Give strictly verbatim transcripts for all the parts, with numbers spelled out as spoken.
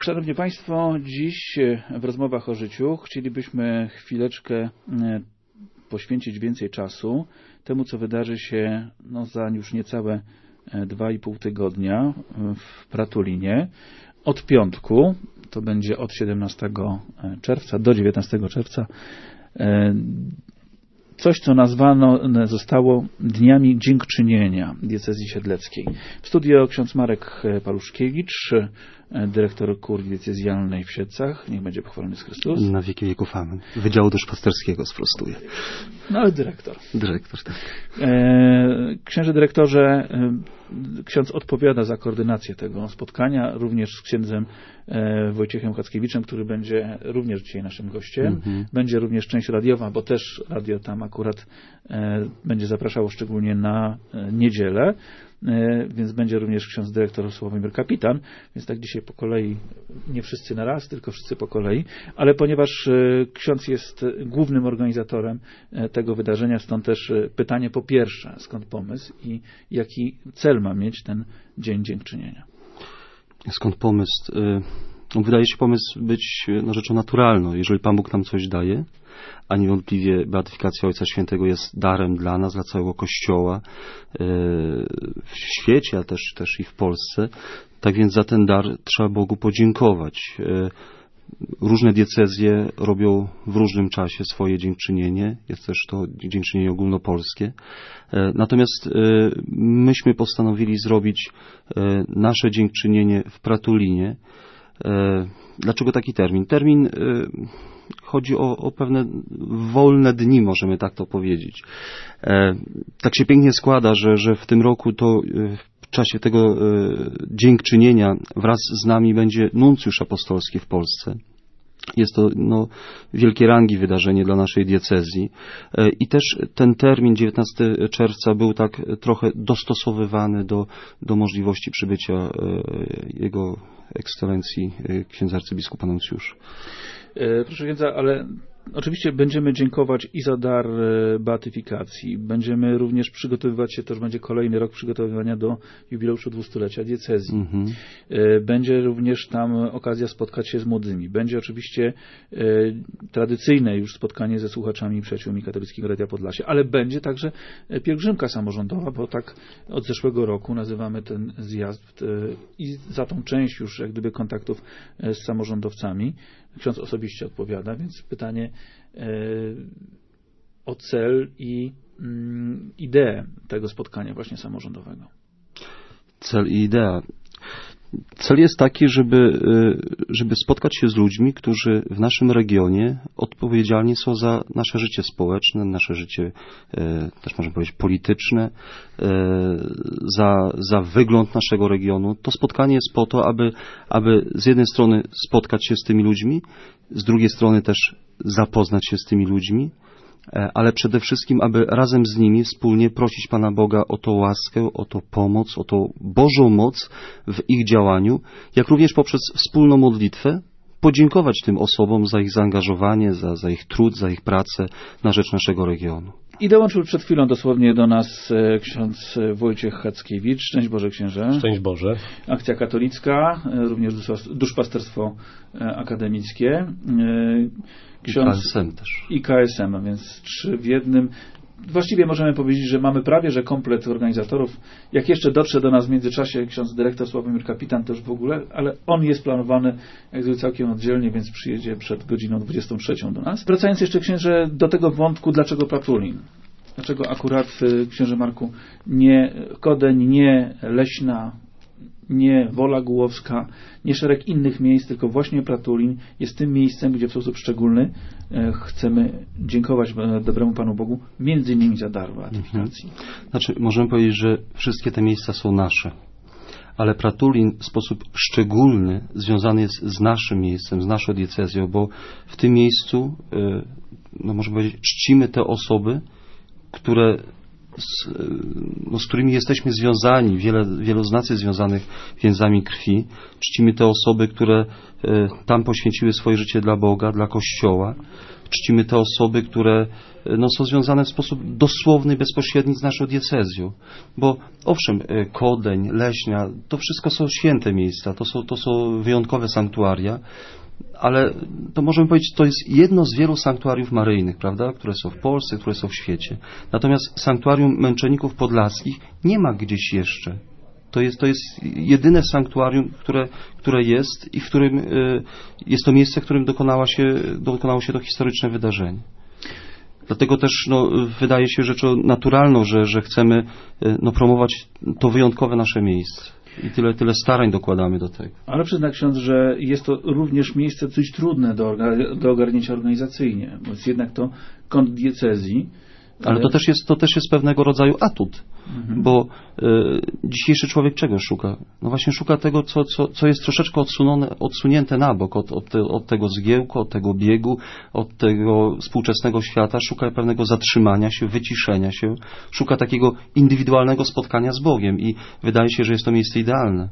Szanowni Państwo, dziś w rozmowach o życiu chcielibyśmy chwileczkę poświęcić więcej czasu temu, co wydarzy się no, za już niecałe dwa i pół tygodnia w Pratulinie. Od piątku, to będzie od siedemnastego czerwca do dziewiętnastego czerwca, coś, co nazwano zostało Dniami Dziękczynienia Diecezji Siedleckiej. W studio ksiądz Marek Paluszkiewicz, dyrektor kurii diecezjalnej w Siedlcach. Niech będzie pochwalony Jezus Chrystus. Na wieki wieków amen. Wydziału Duszpasterskiego sprostuję. No ale dyrektor. Dyrektor, tak. Księże dyrektorze, ksiądz odpowiada za koordynację tego spotkania, również z księdzem Wojciechem Hackiewiczem, który będzie również dzisiaj naszym gościem. Mm-hmm. Będzie również część radiowa, bo też radio tam akurat będzie zapraszało szczególnie na niedzielę, więc będzie również ksiądz dyrektor Sławomir Kapitan, więc tak dzisiaj po kolei, nie wszyscy na raz, tylko wszyscy po kolei, ale ponieważ ksiądz jest głównym organizatorem tego wydarzenia, stąd też pytanie po pierwsze, skąd pomysł i jaki cel ma mieć ten Dzień Dziękczynienia? Skąd pomysł? No, wydaje się pomysł być no, rzeczą naturalną. Jeżeli Pan Bóg nam coś daje, a niewątpliwie beatyfikacja Ojca Świętego jest darem dla nas, dla całego Kościoła w świecie, ale też, też i w Polsce, tak więc za ten dar trzeba Bogu podziękować. Różne diecezje robią w różnym czasie swoje dziękczynienie. Jest też to dziękczynienie ogólnopolskie. Natomiast myśmy postanowili zrobić nasze dziękczynienie w Pratulinie. Dlaczego taki termin? Termin chodzi o, o pewne wolne dni, możemy tak to powiedzieć. Tak się pięknie składa, że, że w tym roku to w czasie tego dziękczynienia wraz z nami będzie nuncjusz apostolski w Polsce. Jest to no, wielkie rangi wydarzenie dla naszej diecezji i też ten termin dziewiętnastego czerwca był tak trochę dostosowywany do, do możliwości przybycia jego ekscelencji księdza arcybiskupa nuncjusza. Proszę księdza, ale oczywiście będziemy dziękować i za dar beatyfikacji. Będziemy również przygotowywać się, to już będzie kolejny rok przygotowywania do jubileuszu dwustulecia diecezji. Mm-hmm. Będzie również tam okazja spotkać się z młodymi. Będzie oczywiście e, tradycyjne już spotkanie ze słuchaczami i przyjaciółmi Katolickiego Radia Podlasie, ale będzie także pielgrzymka samorządowa, bo tak od zeszłego roku nazywamy ten zjazd e, i za tą część już jak gdyby kontaktów z samorządowcami. Ksiądz osobiście odpowiada, więc pytanie e, o cel i mm, ideę tego spotkania właśnie samorządowego. Cel i idea. Cel jest taki, żeby, żeby spotkać się z ludźmi, którzy w naszym regionie odpowiedzialni są za nasze życie społeczne, nasze życie też można powiedzieć polityczne, za, za wygląd naszego regionu. To spotkanie jest po to, aby, aby z jednej strony spotkać się z tymi ludźmi, z drugiej strony też zapoznać się z tymi ludźmi, ale przede wszystkim, aby razem z nimi wspólnie prosić Pana Boga o tą łaskę, o tą pomoc, o tą Bożą moc w ich działaniu, jak również poprzez wspólną modlitwę podziękować tym osobom za ich zaangażowanie, za, za ich trud, za ich pracę na rzecz naszego regionu. I dołączył przed chwilą dosłownie do nas ksiądz Wojciech Hackiewicz. Szczęść Boże, księże. Szczęść Boże. Akcja katolicka, również duszpasterstwo akademickie. Ksiądz, I K S M też. I K S M, a więc trzy w jednym. Właściwie możemy powiedzieć, że mamy prawie, że komplet organizatorów. Jak jeszcze dotrze do nas w międzyczasie ksiądz dyrektor Sławomir Kapitan, to już w ogóle, ale on jest planowany jak gdyby całkiem oddzielnie, więc przyjedzie przed godziną dwudziestą trzecią do nas. Wracając jeszcze, księże, do tego wątku, dlaczego Pratulin? Dlaczego akurat, księże Marku, nie Kodeń, nie Leśna, nie Wola Głowska, nie szereg innych miejsc, tylko właśnie Pratulin jest tym miejscem, gdzie w sposób szczególny chcemy dziękować dobremu Panu Bogu, między innymi za dar beatyfikacji. Mhm. Znaczy, możemy powiedzieć, że wszystkie te miejsca są nasze, ale Pratulin w sposób szczególny związany jest z naszym miejscem, z naszą diecezją, bo w tym miejscu, no możemy powiedzieć, czcimy te osoby, które z, no, z którymi jesteśmy związani, wiele, wielu z nas jest związanych więzami krwi. Czcimy te osoby, które e, tam poświęciły swoje życie dla Boga, dla Kościoła. Czcimy te osoby, które no, są związane w sposób dosłowny, bezpośredni z naszą diecezją. Bo owszem, Kodeń, Leśnia, to wszystko są święte miejsca, to są, to są wyjątkowe sanktuaria, ale to możemy powiedzieć, to jest jedno z wielu sanktuariów maryjnych, prawda, które są w Polsce, które są w świecie. Natomiast sanktuarium męczenników podlaskich nie ma gdzieś jeszcze. To jest, to jest jedyne sanktuarium, które, które jest i w którym y, jest to miejsce, w którym dokonała się, dokonało się to historyczne wydarzenie. Dlatego też no, wydaje się rzeczą naturalną, że, że chcemy y, no, promować to wyjątkowe nasze miejsce. I tyle, tyle starań dokładamy do tego. Ale przyzna ksiądz, że jest to również miejsce dość trudne do, orga- do ogarnięcia organizacyjnie, bo jest jednak to kąt diecezji. Ale to też jest, to też jest pewnego rodzaju atut, mhm. bo y, dzisiejszy człowiek czego szuka? No właśnie szuka tego, co, co, co jest troszeczkę odsunone, odsunięte na bok od, od, te, od tego zgiełku, od tego biegu, od tego współczesnego świata. Szuka pewnego zatrzymania się, wyciszenia się. Szuka takiego indywidualnego spotkania z Bogiem i wydaje się, że jest to miejsce idealne.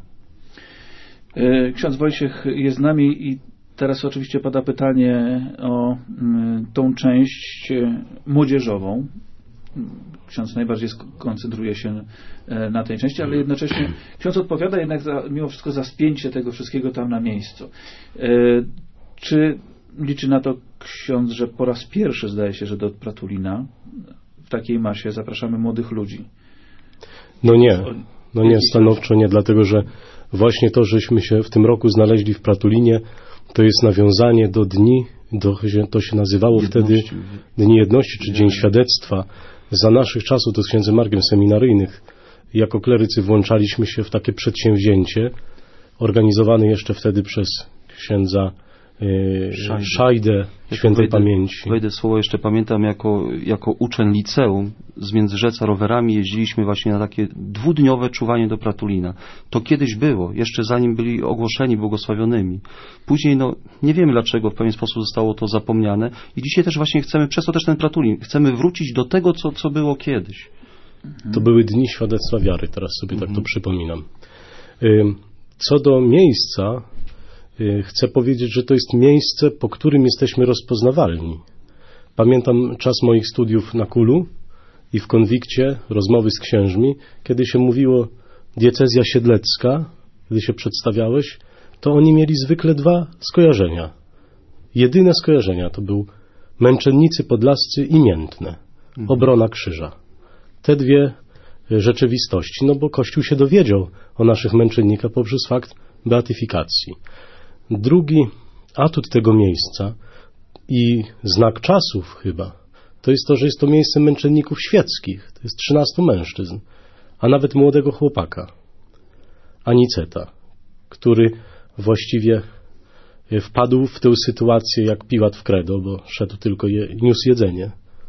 Ksiądz Wojciech jest z nami i teraz oczywiście pada pytanie o y, tą część młodzieżową. Ksiądz najbardziej koncentruje się y, na tej części, ale jednocześnie ksiądz odpowiada jednak za, mimo wszystko za spięcie tego wszystkiego tam na miejscu. Y, czy liczy na to ksiądz, że po raz pierwszy zdaje się, że do Pratulina w takiej masie zapraszamy młodych ludzi? No nie, no nie, stanowczo nie, dlatego że właśnie to, żeśmy się w tym roku znaleźli w Pratulinie, to jest nawiązanie do dni, do, to się nazywało jedności. Wtedy Dni Jedności, czy Dzień Świadectwa. Za naszych czasów, to z księdzem Markiem seminaryjnych, jako klerycy włączaliśmy się w takie przedsięwzięcie, organizowane jeszcze wtedy przez księdza yy, Szajdę, Szajdę świętej wejdę, pamięci. Wejdę słowo, jeszcze pamiętam, jako, jako uczeń liceum z Międzyrzeca rowerami jeździliśmy właśnie na takie dwudniowe czuwanie do Pratulina. To kiedyś było, jeszcze zanim byli ogłoszeni błogosławionymi. Później, no, nie wiemy dlaczego, w pewien sposób zostało to zapomniane i dzisiaj też właśnie chcemy, przez to też ten Pratulin, chcemy wrócić do tego, co, co było kiedyś. To były Dni Świadectwa Wiary, teraz sobie mhm. tak to przypominam. Co do miejsca, chcę powiedzieć, że to jest miejsce, po którym jesteśmy rozpoznawalni. Pamiętam czas moich studiów na Kulu i w konwikcie, rozmowy z księżmi, kiedy się mówiło diecezja siedlecka, kiedy się przedstawiałeś, to oni mieli zwykle dwa skojarzenia. Jedyne skojarzenia to był męczennicy podlascy i Miętne, obrona krzyża. Te dwie rzeczywistości, no bo Kościół się dowiedział o naszych męczennikach poprzez fakt beatyfikacji. Drugi atut tego miejsca i znak czasów chyba, to jest to, że jest to miejsce męczenników świeckich. To jest trzynastu mężczyzn, a nawet młodego chłopaka, Aniceta, który właściwie wpadł w tę sytuację jak Piłat w Kredo, bo szedł tylko je, niósł jedzenie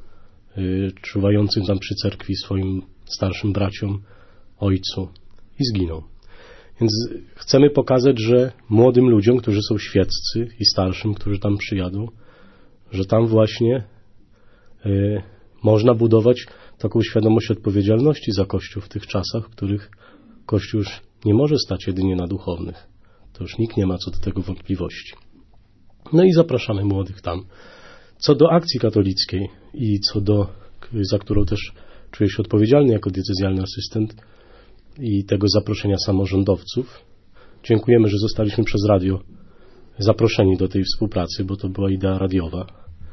czuwającym tam przy cerkwi swoim starszym braciom, ojcu i zginął. Więc chcemy pokazać, że młodym ludziom, którzy są świeccy i starszym, którzy tam przyjadą, że tam właśnie y, można budować taką świadomość odpowiedzialności za Kościół w tych czasach, w których Kościół już nie może stać jedynie na duchownych. To już nikt nie ma co do tego wątpliwości. No i zapraszamy młodych tam. Co do akcji katolickiej i co do, za którą też czuję się odpowiedzialny jako diecezjalny asystent, i tego zaproszenia samorządowców. Dziękujemy, że zostaliśmy przez radio zaproszeni do tej współpracy, bo to była idea radiowa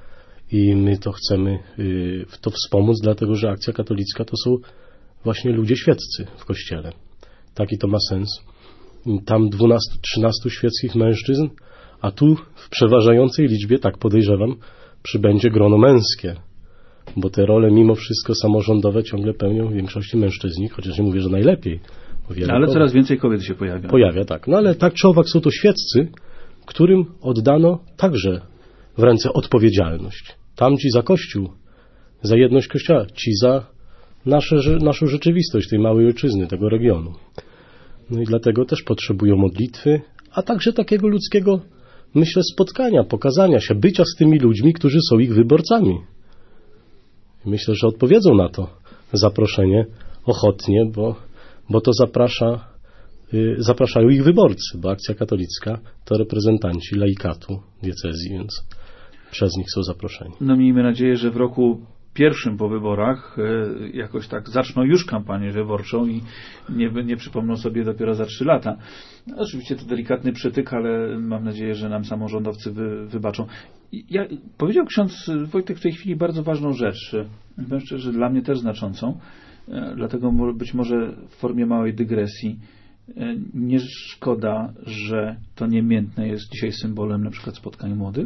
i my to chcemy w to wspomóc, dlatego że akcja katolicka to są właśnie ludzie świeccy w Kościele. Taki to ma sens. Tam dwunastu trzynastu świeckich mężczyzn, a tu w przeważającej liczbie, tak podejrzewam, przybędzie grono męskie. Bo te role mimo wszystko samorządowe ciągle pełnią w większości mężczyźni, chociaż nie mówię, że najlepiej. Ale kobiet. Coraz więcej kobiet się pojawia. Pojawia, tak. No ale tak czy owak są to świeccy, którym oddano także w ręce odpowiedzialność. Tamci za Kościół, za jedność Kościoła, ci za nasze, naszą rzeczywistość tej małej ojczyzny, tego regionu. No i dlatego też potrzebują modlitwy, a także takiego ludzkiego, myślę, spotkania, pokazania się, bycia z tymi ludźmi, którzy są ich wyborcami. Myślę, że odpowiedzą na to zaproszenie ochotnie, bo, bo to zaprasza, y, zapraszają ich wyborcy, bo Akcja Katolicka to reprezentanci laikatu diecezji, więc przez nich są zaproszeni. No miejmy nadzieję, że w roku pierwszym po wyborach e, jakoś tak zaczną już kampanię wyborczą i nie, nie przypomną sobie dopiero za trzy lata. No, oczywiście to delikatny przytyk, ale mam nadzieję, że nam samorządowcy wy, wybaczą. Ja, powiedział ksiądz Wojtek w tej chwili bardzo ważną rzecz, powiem szczerze, dla mnie też znaczącą, e, dlatego być może w formie małej dygresji. E, nie szkoda, że to niemiętne jest dzisiaj symbolem na przykład spotkań młodych?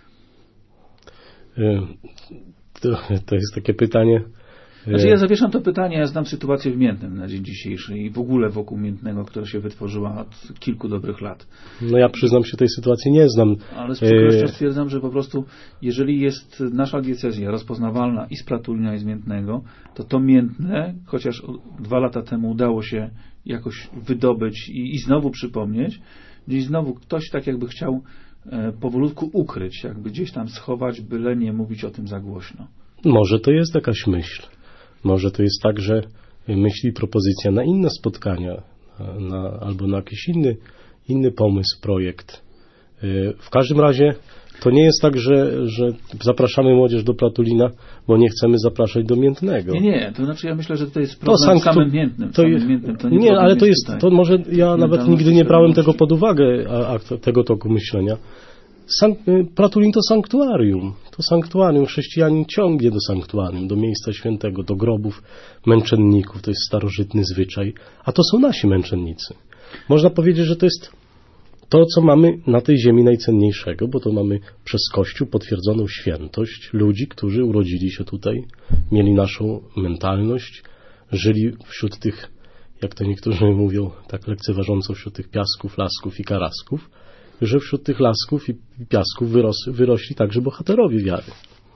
Y, To, to jest takie pytanie. Znaczy ja zawieszam to pytanie, ja znam sytuację w Miętnem na dzień dzisiejszy i w ogóle wokół Miętnego, która się wytworzyła od kilku dobrych lat. No ja przyznam się, tej sytuacji nie znam. Ale z przykrością stwierdzam, że po prostu jeżeli jest nasza diecezja rozpoznawalna i z Pratulina i z Miętnego, to to Miętne, chociaż dwa lata temu udało się jakoś wydobyć i, i znowu przypomnieć, gdzieś znowu ktoś tak jakby chciał powolutku ukryć, jakby gdzieś tam schować, byle nie mówić o tym za głośno. Może to jest jakaś myśl. Może to jest tak, że myśli propozycja na inne spotkania, na, na, albo na jakiś inny, inny pomysł, projekt. W każdym razie to nie jest tak, że, że zapraszamy młodzież do Pratulina, bo nie chcemy zapraszać do Miętnego. Nie, nie, to znaczy ja myślę, że to jest problem to sanktu... z samym Miętnym. To samym Miętnym to nie, nie ale to jest, tutaj. to może ja nawet nigdy nie brałem tego pod uwagę, a, a, tego toku myślenia. Sank... Pratulin to sanktuarium. To sanktuarium. Chrześcijanin ciągnie do sanktuarium, do miejsca świętego, do grobów męczenników. To jest starożytny zwyczaj. A to są nasi męczennicy. Można powiedzieć, że to jest to, co mamy na tej ziemi najcenniejszego, bo to mamy przez Kościół potwierdzoną świętość ludzi, którzy urodzili się tutaj, mieli naszą mentalność, żyli wśród tych, jak to niektórzy mówią, tak lekceważąco, wśród tych piasków, lasków i karasków, że wśród tych lasków i piasków wyros, wyrośli także bohaterowie wiary.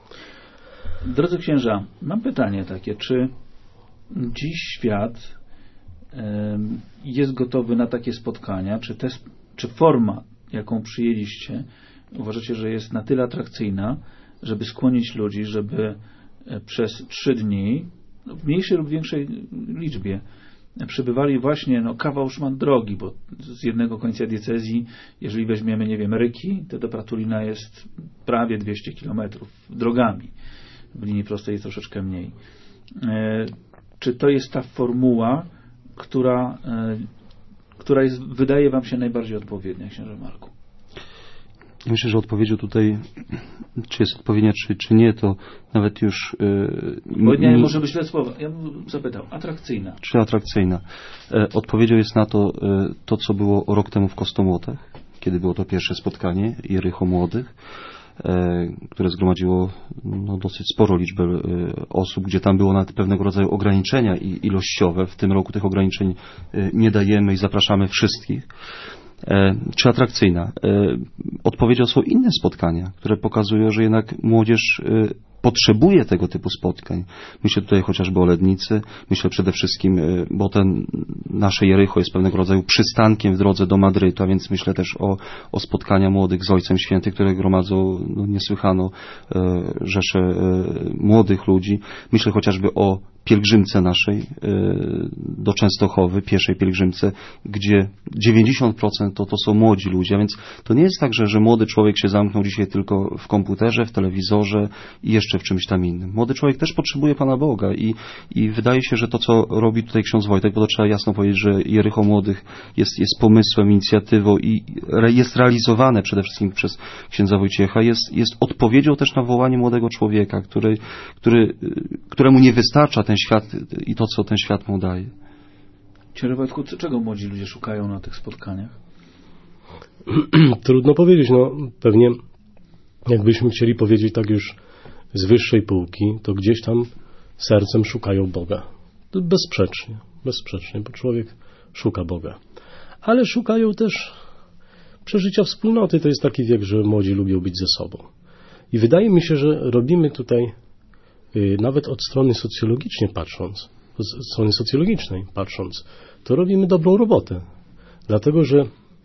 Drodzy księża, mam pytanie takie, czy dziś świat um, jest gotowy na takie spotkania, czy, te, czy forma, jaką przyjęliście, uważacie, że jest na tyle atrakcyjna, żeby skłonić ludzi, żeby przez trzy dni, w mniejszej lub większej liczbie, przybywali właśnie no, kawał szmat drogi, bo z jednego końca diecezji, jeżeli weźmiemy, nie wiem, Ryki, to do Pratulina jest prawie dwieście kilometrów drogami. W linii prostej jest troszeczkę mniej. E, czy to jest ta formuła, która, e, która jest, wydaje wam się najbardziej odpowiednia, księże Marku? Myślę, że odpowiedzią tutaj, czy jest odpowiednia, czy, czy nie, to nawet już... Bo nie, może być źle słowa. Ja bym zapytał, atrakcyjna. Czy atrakcyjna? E, odpowiedzią jest na to, e, to, co było rok temu w Kostomłotach, kiedy było to pierwsze spotkanie Jericho Młodych, e, które zgromadziło no, dosyć sporą liczbę e, osób, gdzie tam było nawet pewnego rodzaju ograniczenia i, ilościowe. W tym roku tych ograniczeń e, nie dajemy i zapraszamy wszystkich. E, czy atrakcyjna? E, odpowiedzią są inne spotkania, które pokazują, że jednak młodzież e, potrzebuje tego typu spotkań. Myślę tutaj chociażby o Lednicy, myślę przede wszystkim, e, bo ten nasze Jericho jest pewnego rodzaju przystankiem w drodze do Madrytu, a więc myślę też o, o spotkania młodych z Ojcem Świętym, które gromadzą no, niesłychaną e, rzeszę e, młodych ludzi. Myślę chociażby o pielgrzymce naszej do Częstochowy, pieszej pielgrzymce, gdzie dziewięćdziesiąt procent to, to są młodzi ludzie, a więc to nie jest tak, że, że młody człowiek się zamknął dzisiaj tylko w komputerze, w telewizorze i jeszcze w czymś tam innym. Młody człowiek też potrzebuje Pana Boga i, i wydaje się, że to, co robi tutaj ksiądz Wojtek, bo to trzeba jasno powiedzieć, że Jericho Młodych jest, jest pomysłem, inicjatywą i jest realizowane przede wszystkim przez księdza Wojciecha, jest, jest odpowiedzią też na wołanie młodego człowieka, który, który, któremu nie wystarcza ten świat i to, co ten świat mu daje. Księże Wojtku, czego młodzi ludzie szukają na tych spotkaniach? Trudno powiedzieć, no pewnie jakbyśmy chcieli powiedzieć tak już z wyższej półki, to gdzieś tam sercem szukają Boga. To bezsprzecznie, bezsprzecznie, bo człowiek szuka Boga. Ale szukają też przeżycia wspólnoty. To jest taki wiek, że młodzi lubią być ze sobą. I wydaje mi się, że robimy tutaj nawet od strony socjologicznie patrząc, od strony socjologicznej patrząc, to robimy dobrą robotę. Dlatego, że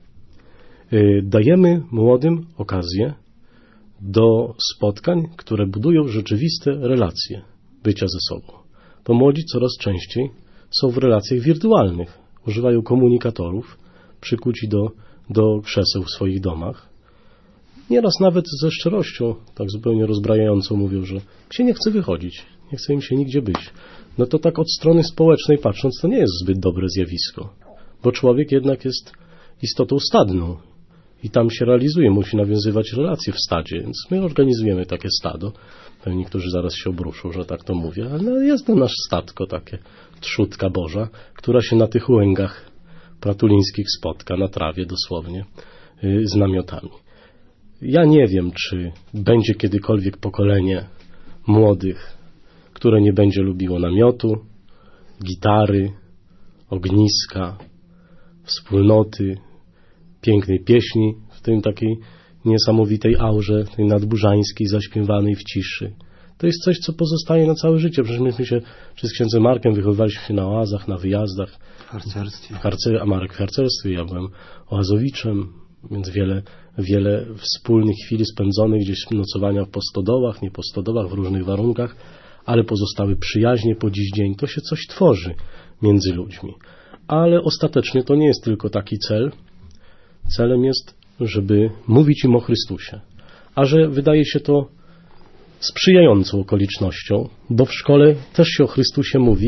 dajemy młodym okazję do spotkań, które budują rzeczywiste relacje bycia ze sobą. bo młodzi coraz częściej są w relacjach wirtualnych. Używają komunikatorów przykuci do, do krzeseł w swoich domach. Nieraz nawet ze szczerością, tak zupełnie rozbrajającą mówią, że się nie chce wychodzić, nie chce im się nigdzie być. No to tak od strony społecznej patrząc, to nie jest zbyt dobre zjawisko, bo człowiek jednak jest istotą stadną i tam się realizuje, musi nawiązywać relacje w stadzie, więc my organizujemy takie stado. Pewnie niektórzy zaraz się obruszą, że tak to mówię, ale jest to nasze statko, takie trzódka Boża, która się na tych łęgach pratulińskich spotka, na trawie dosłownie, yy, z namiotami. Ja nie wiem, czy będzie kiedykolwiek pokolenie młodych, które nie będzie lubiło namiotu, gitary, ogniska, wspólnoty, pięknej pieśni, w tym takiej niesamowitej aurze, tej nadburzańskiej, zaśpiewanej w ciszy. To jest coś, co pozostaje na całe życie. Przecież myśmy się, czy z księdzem Markiem wychowywaliśmy się na oazach, na wyjazdach. W harcerstwie. W harce, a Marek w harcerstwie, ja byłem oazowiczem, więc wiele, wiele wspólnych chwili spędzonych, gdzieś nocowania po stodołach, nie po stodołach, w różnych warunkach, ale pozostały przyjaźnie po dziś dzień. To się coś tworzy między ludźmi. Ale ostatecznie to nie jest tylko taki cel. Celem jest, żeby mówić im o Chrystusie. A że wydaje się to sprzyjającą okolicznością, bo w szkole też się o Chrystusie mówi,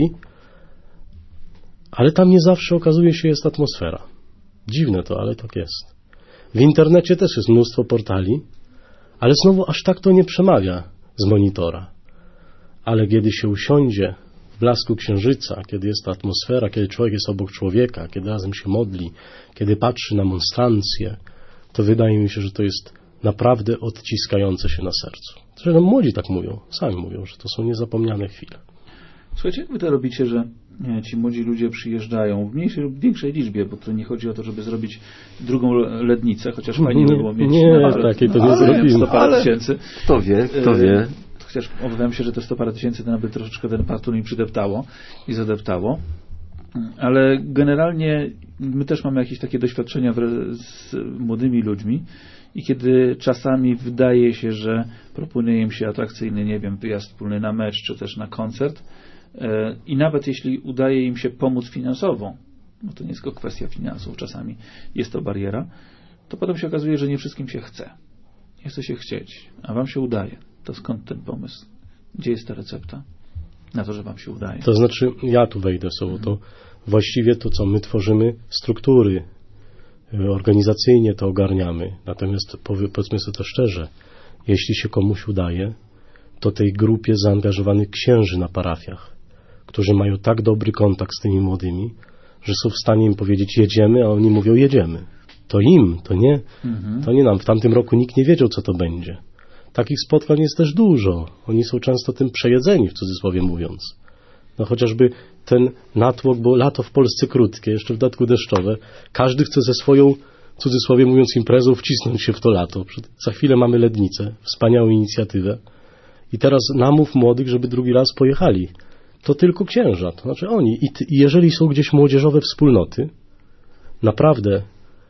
ale tam nie zawsze okazuje się jest atmosfera. Dziwne to, ale tak jest. W internecie też jest mnóstwo portali, ale znowu aż tak to nie przemawia z monitora. Ale kiedy się usiądzie w blasku księżyca, kiedy jest ta atmosfera, kiedy człowiek jest obok człowieka, kiedy razem się modli, kiedy patrzy na monstrancję, to wydaje mi się, że to jest naprawdę odciskające się na sercu. Zresztą młodzi tak mówią, sami mówią, że to są niezapomniane chwile. Słuchajcie, jak wy to robicie, że nie, ci młodzi ludzie przyjeżdżają w mniejszej lub większej liczbie, bo to nie chodzi o to, żeby zrobić drugą Lednicę, chociaż fajnie by było mieć... Nie, no, takiej to nie ale zrobimy. sto parę Ale tysięcy. Kto wie, kto wie. Chociaż obawiam się, że te sto parę tysięcy to nawet troszeczkę ten Patuliń przydeptało i zadeptało. Ale generalnie my też mamy jakieś takie doświadczenia z młodymi ludźmi i kiedy czasami wydaje się, że proponuje im się atrakcyjny, nie wiem, wyjazd wspólny na mecz czy też na koncert i nawet jeśli udaje im się pomóc finansowo, bo to nie jest tylko kwestia finansów, czasami jest to bariera, to potem się okazuje, że nie wszystkim się chce. Nie chce się chcieć, a wam się udaje. To skąd ten pomysł? Gdzie jest ta recepta na to, że wam się udaje? To znaczy, ja tu wejdę słowo, to właściwie to, co my tworzymy, struktury, organizacyjnie to ogarniamy. Natomiast powiedzmy sobie to szczerze, jeśli się komuś udaje, to tej grupie zaangażowanych księży na parafiach, którzy mają tak dobry kontakt z tymi młodymi, że są w stanie im powiedzieć jedziemy, a oni mówią jedziemy. To im, to nie, Mhm. to nie nam. W tamtym roku nikt nie wiedział, co to będzie. Takich spotkań jest też dużo. Oni są często tym przejedzeni, w cudzysłowie mówiąc. No chociażby ten natłok, bo lato w Polsce krótkie, jeszcze w dodatku deszczowe. Każdy chce ze swoją, w cudzysłowie mówiąc, imprezą wcisnąć się w to lato. Za chwilę mamy Lednicę, wspaniałą inicjatywę. I teraz namów młodych, żeby drugi raz pojechali. To tylko księża, to znaczy oni. I, ty, i jeżeli są gdzieś młodzieżowe wspólnoty, naprawdę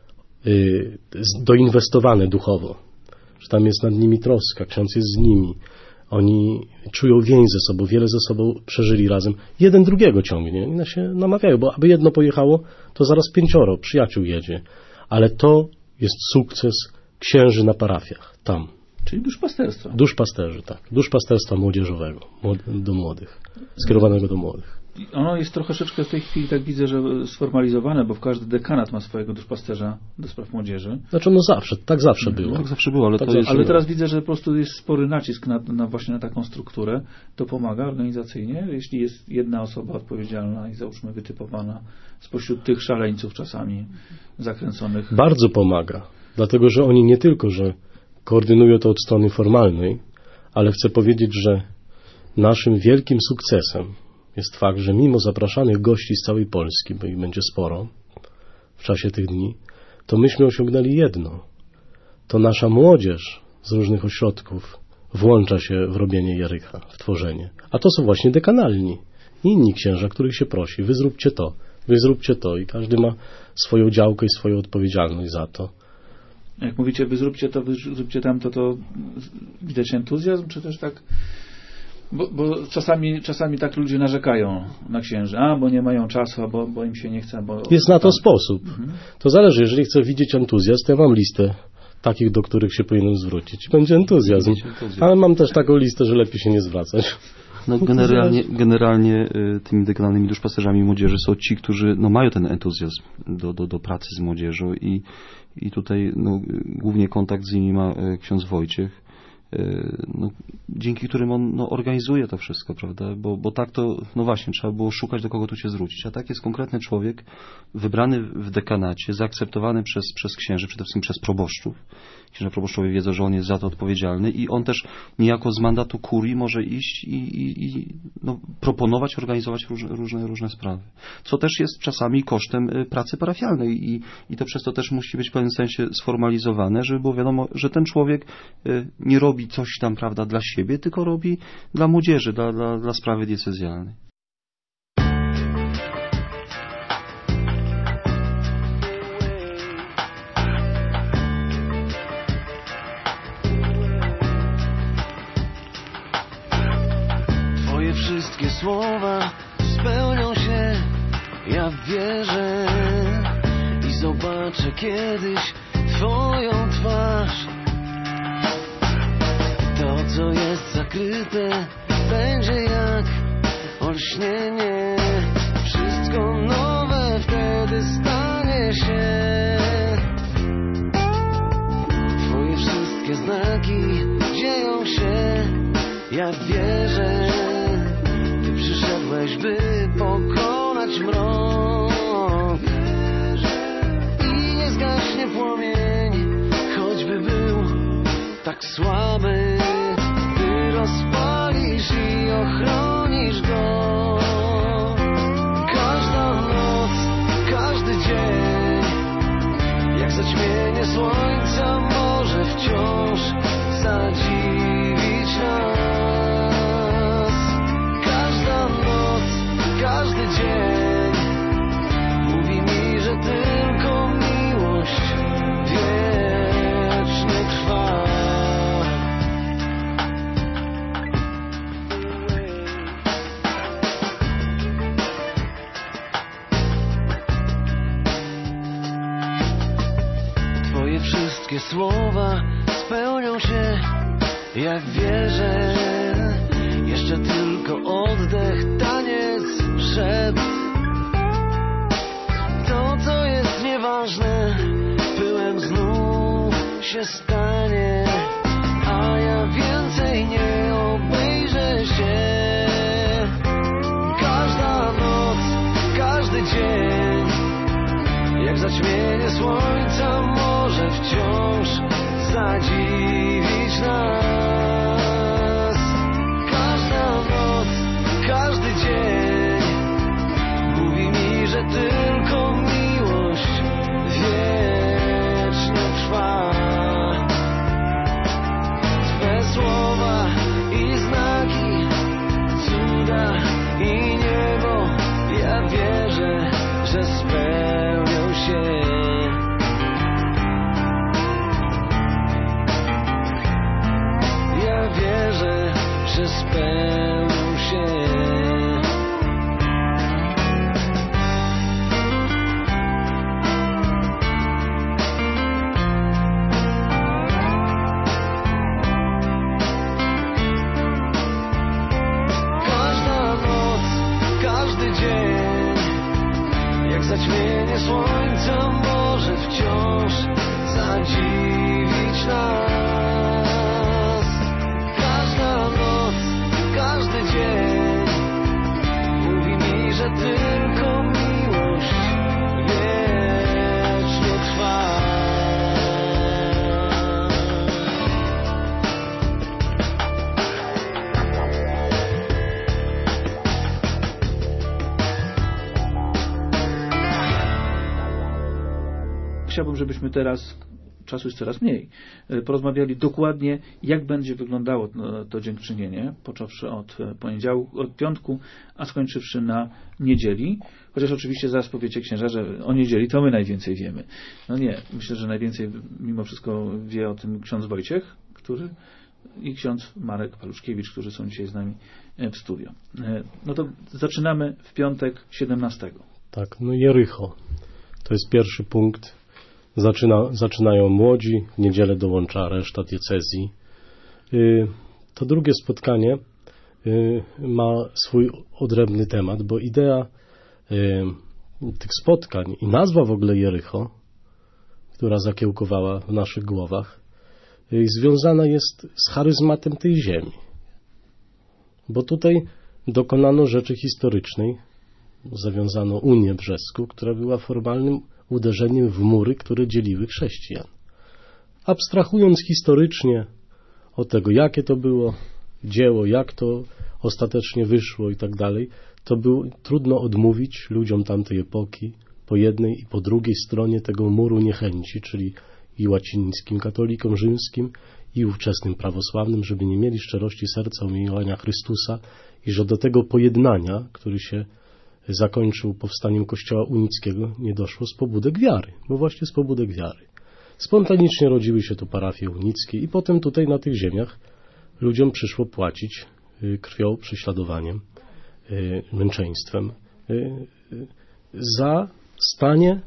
yy, doinwestowane duchowo, że tam jest nad nimi troska, ksiądz jest z nimi, oni czują więź ze sobą, wiele ze sobą przeżyli razem, jeden drugiego ciągnie, oni się namawiają, bo aby jedno pojechało, to zaraz pięcioro przyjaciół jedzie, ale to jest sukces księży na parafiach, tam. Czyli duszpasterstwa. Duszpasterzy, tak. Duszpasterstwa młodzieżowego, do młodych, skierowanego do młodych. Ono jest troszeczkę w tej chwili, tak widzę, że sformalizowane, bo w każdy dekanat ma swojego duszpasterza do spraw młodzieży. Znaczy no zawsze, tak zawsze było. Tak zawsze było, ale Tak to zawsze jest... Ale teraz widzę, że po prostu jest spory nacisk na, na właśnie na taką strukturę. To pomaga organizacyjnie, jeśli jest jedna osoba odpowiedzialna i załóżmy wytypowana spośród tych szaleńców czasami zakręconych. Bardzo pomaga, dlatego że oni nie tylko, że koordynują to od strony formalnej, ale chcę powiedzieć, że naszym wielkim sukcesem jest fakt, że mimo zapraszanych gości z całej Polski, bo ich będzie sporo w czasie tych dni, to myśmy osiągnęli jedno. To nasza młodzież z różnych ośrodków włącza się w robienie Jericha, w tworzenie. A to są właśnie dekanalni. Inni księża, których się prosi, wy zróbcie to, wy zróbcie to i każdy ma swoją działkę i swoją odpowiedzialność za to. Jak mówicie, wy zróbcie to, wy zróbcie tamto, to widać entuzjazm, czy też tak Bo, bo czasami, czasami tak ludzie narzekają na księży, a bo nie mają czasu, a bo, bo im się nie chce. Bo... Jest na to sposób. Mhm. To zależy, jeżeli chcę widzieć entuzjazm, to ja mam listę takich, do których się powinienem zwrócić. Będzie entuzjazm. Ale mam też taką listę, że lepiej się nie zwracać. No generalnie, generalnie tymi dekanami duszpasterzami młodzieży są ci, którzy no, mają ten entuzjazm do, do, do pracy z młodzieżą i, i tutaj no, głównie kontakt z nimi ma ksiądz Wojciech, no, dzięki którym on no, organizuje to wszystko, prawda? Bo, bo tak to, no właśnie, trzeba było szukać, do kogo tu się zwrócić. A tak jest konkretny człowiek, wybrany w dekanacie, zaakceptowany przez, przez księży, przede wszystkim przez proboszczów. Księża proboszczowie wiedzą, że on jest za to odpowiedzialny i on też niejako z mandatu kurii może iść i, i, i no, proponować, organizować różne, różne, różne sprawy. Co też jest czasami kosztem pracy parafialnej i, i to przez to też musi być w pewnym sensie sformalizowane, żeby było wiadomo, że ten człowiek nie robi coś tam, prawda, dla siebie, tylko robi dla młodzieży, dla, dla, dla sprawy diecezjalnej. Twoje wszystkie słowa spełnią się, ja wierzę i zobaczę kiedyś Twoją twarz. To, co jest zakryte, będzie jak olśnienie. Wszystko nowe wtedy stanie się. Twoje wszystkie znaki dzieją się, ja wierzę. Ty przyszedłeś, by pokonać mrok i nie zgaśnie płomień, choćby był tak słaby. Ty rozpalisz i ochronisz go. Każda noc, każdy dzień, jak zaćmienie słońca, może wciąż zadziwić nas. Każda noc, każdy dzień mówi mi, że tylko miłość wiecznie trwa. Twoje wszystkie słowa spełnią się, jak wierzę. Jeszcze tylko oddech, taniec, szept. To, co jest nieważne, pyłem znów się stanie, a ja więcej nie obejrzę się. Każda noc, każdy dzień, jak zaćmienie słońca, może wciąż zadziwić nas. Każda noc, każdy dzień mówi mi, że tylko miłość wiecznie trwa. Twe słowa i znaki, cuda i niebo, ja wierzę, że spełnią się. Ja wierzę, że spełnią się. Każda noc, każdy dzień, jak zaćmienie słońca, może wciąż zadziwić nas. Każda noc, każdy dzień mówi mi, że tylko miłość wiecznie trwa. Chciałbym, żebyśmy teraz, czasu jest coraz mniej, porozmawiali dokładnie, jak będzie wyglądało to, to dziękczynienie, począwszy od poniedziałku, od piątku, a skończywszy na niedzieli. Chociaż oczywiście zaraz powiecie, księża, że o niedzieli to my najwięcej wiemy. No nie, myślę, że najwięcej mimo wszystko wie o tym ksiądz Wojciech, który i ksiądz Marek Paluszkiewicz, którzy są dzisiaj z nami w studio. No to zaczynamy w piątek siedemnastego. Tak, no Jericho. To jest pierwszy punkt. Zaczyna, zaczynają młodzi, w niedzielę dołącza reszta diecezji. To drugie spotkanie ma swój odrębny temat, bo idea tych spotkań i nazwa w ogóle Jericho, która zakiełkowała w naszych głowach, związana jest z charyzmatem tej ziemi. Bo tutaj dokonano rzeczy historycznej, zawiązano Unię Brzeską, która była formalnym uderzeniem w mury, które dzieliły chrześcijan. Abstrahując historycznie od tego, jakie to było dzieło, jak to ostatecznie wyszło i tak dalej, to było trudno odmówić ludziom tamtej epoki po jednej i po drugiej stronie tego muru niechęci, czyli i łacińskim katolikom rzymskim, i ówczesnym prawosławnym, żeby nie mieli szczerości serca umiłowania Chrystusa i że do tego pojednania, który się zakończył powstaniem Kościoła unickiego, nie doszło z pobudek wiary, bo właśnie z pobudek wiary. Spontanicznie rodziły się tu parafie unickie i potem tutaj na tych ziemiach ludziom przyszło płacić krwią, prześladowaniem, męczeństwem za stanie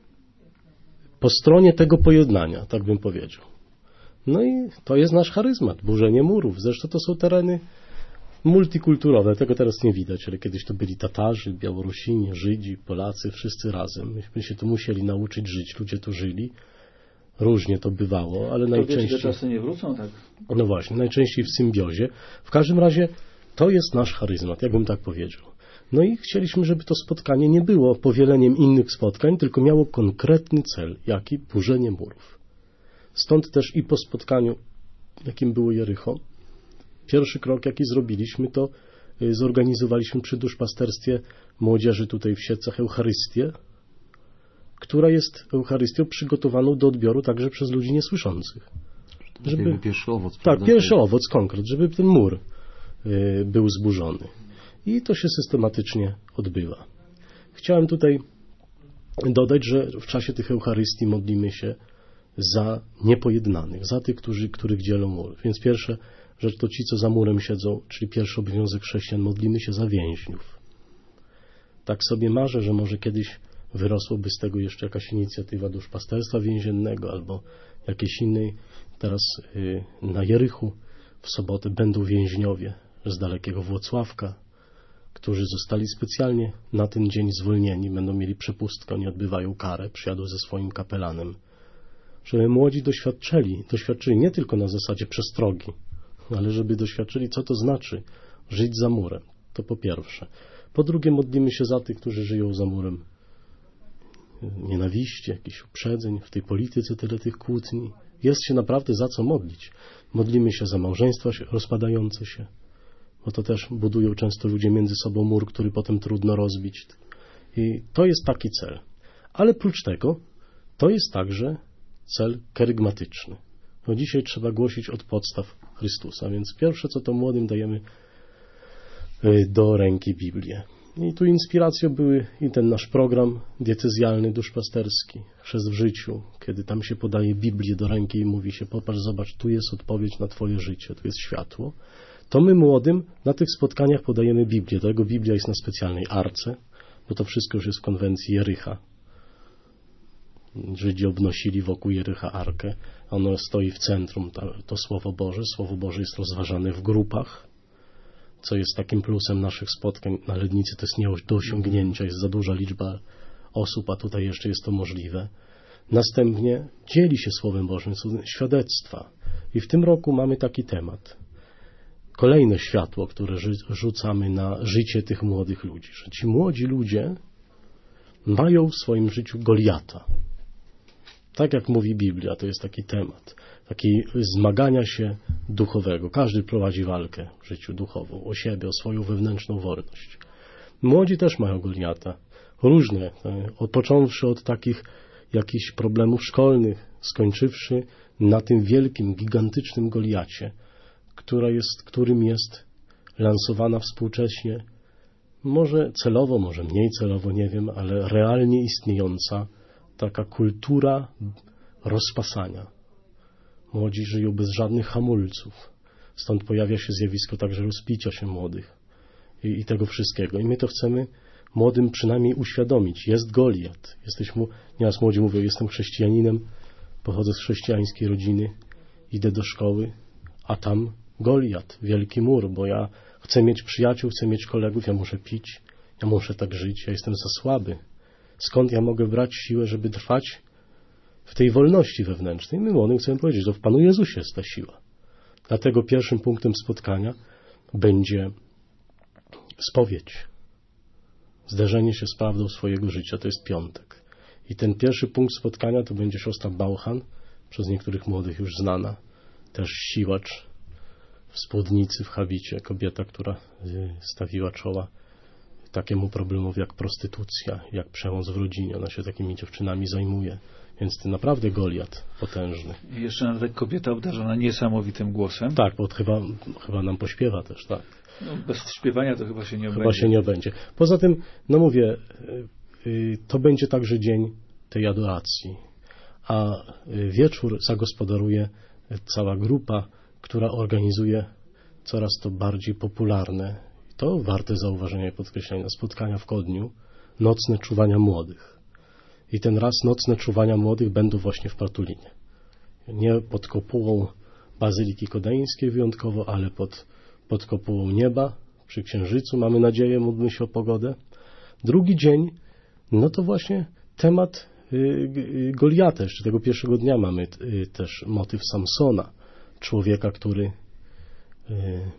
po stronie tego pojednania, tak bym powiedział. No i to jest nasz charyzmat, burzenie murów. Zresztą to są tereny multikulturowe, tego teraz nie widać, ale kiedyś to byli Tatarzy, Białorusini, Żydzi, Polacy, wszyscy razem. Myśmy się tu musieli nauczyć żyć, ludzie tu żyli. Różnie to bywało, ale to najczęściej... Wiecie, te czasy nie wrócą, tak? No właśnie, najczęściej w symbiozie. W każdym razie to jest nasz charyzmat, jakbym tak powiedział. No i chcieliśmy, żeby to spotkanie nie było powieleniem innych spotkań, tylko miało konkretny cel, jaki burzenie murów. Stąd też i po spotkaniu, jakim było Jericho, pierwszy krok, jaki zrobiliśmy, to zorganizowaliśmy przy duszpasterstwie młodzieży tutaj w Siedlcach Eucharystię, która jest Eucharystią przygotowaną do odbioru także przez ludzi niesłyszących. Żeby pierwszy owoc. Tak, prawda? pierwszy owoc, konkret, żeby ten mur y, był zburzony. I to się systematycznie odbywa. Chciałem tutaj dodać, że w czasie tych Eucharystii modlimy się za niepojednanych, za tych, którzy, których dzielą mur. Więc pierwsza rzecz to ci, co za murem siedzą, czyli pierwszy obowiązek chrześcijan, modlimy się za więźniów. Tak sobie marzę, że może kiedyś wyrosłoby z tego jeszcze jakaś inicjatywa duszpasterstwa więziennego albo jakiejś innej. Teraz y, na Jerichu w sobotę będą więźniowie z dalekiego Włocławka, którzy zostali specjalnie na ten dzień zwolnieni, będą mieli przepustkę, oni odbywają karę, przyjadą ze swoim kapelanem, żeby młodzi doświadczyli, doświadczyli nie tylko na zasadzie przestrogi, ale żeby doświadczyli, co to znaczy żyć za murem. To po pierwsze. Po drugie, modlimy się za tych, którzy żyją za murem nienawiści, jakichś uprzedzeń, w tej polityce tyle tych kłótni. Jest się naprawdę za co modlić. Modlimy się za małżeństwa rozpadające się, bo to też budują często ludzie między sobą mur, który potem trudno rozbić. I to jest taki cel. Ale prócz tego, to jest także cel kerygmatyczny. No dzisiaj trzeba głosić od podstaw Chrystusa, więc pierwsze co to młodym dajemy do ręki Biblię. I tu inspiracją były i ten nasz program diecezjalny, duszpasterski, Chrzest w życiu, kiedy tam się podaje Biblię do ręki i mówi się, popatrz, zobacz, tu jest odpowiedź na twoje życie, tu jest światło. To my młodym na tych spotkaniach podajemy Biblię. Dlatego Biblia jest na specjalnej arce, bo to wszystko już jest w konwencji Jericha. Żydzi obnosili wokół Jericha arkę. Ono stoi w centrum, to, to Słowo Boże. Słowo Boże jest rozważane w grupach, co jest takim plusem naszych spotkań. Na Lednicy to jest nie do osiągnięcia, jest za duża liczba osób, a tutaj jeszcze jest to możliwe. Następnie dzieli się Słowem Bożym, są świadectwa. I w tym roku mamy taki temat. Kolejne światło, które rzucamy na życie tych młodych ludzi. Że ci młodzi ludzie mają w swoim życiu Goliata. Tak jak mówi Biblia, to jest taki temat. Taki zmagania się duchowego. Każdy prowadzi walkę w życiu duchową. O siebie, o swoją wewnętrzną wolność. Młodzi też mają Goliata. Różne. Począwszy od takich jakichś problemów szkolnych, skończywszy na tym wielkim, gigantycznym Goliacie, która jest, którym jest lansowana współcześnie, może celowo, może mniej celowo, nie wiem, ale realnie istniejąca taka kultura rozpasania. Młodzi żyją bez żadnych hamulców. Stąd pojawia się zjawisko także rozpicia się młodych i, i tego wszystkiego. I my to chcemy młodym przynajmniej uświadomić. Jest Goliat. Jesteśmy, nieraz młodzi mówią, jestem chrześcijaninem, pochodzę z chrześcijańskiej rodziny, idę do szkoły, a tam Goliat, wielki mur, bo ja chcę mieć przyjaciół, chcę mieć kolegów, ja muszę pić, ja muszę tak żyć, ja jestem za słaby. Skąd ja mogę brać siłę, żeby trwać w tej wolności wewnętrznej? My młodym chcemy powiedzieć, że w Panu Jezusie jest ta siła. Dlatego pierwszym punktem spotkania będzie spowiedź. Zderzenie się z prawdą swojego życia, to jest piątek. I ten pierwszy punkt spotkania to będzie siostra Bauchan, przez niektórych młodych już znana, też siłacz w spódnicy, w habicie, kobieta, która stawiła czoła takiemu problemowi jak prostytucja, jak przemoc w rodzinie. Ona się takimi dziewczynami zajmuje. Więc to naprawdę Goliat potężny. I jeszcze nawet kobieta obdarzona niesamowitym głosem. Tak, bo chyba, chyba nam pośpiewa też, tak. No, bez śpiewania to chyba się nie obędzie. Chyba się nie obędzie. Poza tym, no mówię, to będzie także dzień tej adoracji. A wieczór zagospodaruje cała grupa, która organizuje coraz to bardziej popularne, to warte zauważenia i podkreślenia, spotkania w Kodniu, nocne czuwania młodych. I ten raz nocne czuwania młodych będą właśnie w Partulinie. Nie pod kopułą Bazyliki Kodeńskiej wyjątkowo, ale pod, pod kopułą nieba, przy Księżycu, mamy nadzieję, módlmy się o pogodę. Drugi dzień, no to właśnie temat y, Goliata. Jeszcze tego pierwszego dnia mamy y, też motyw Samsona, człowieka, który y,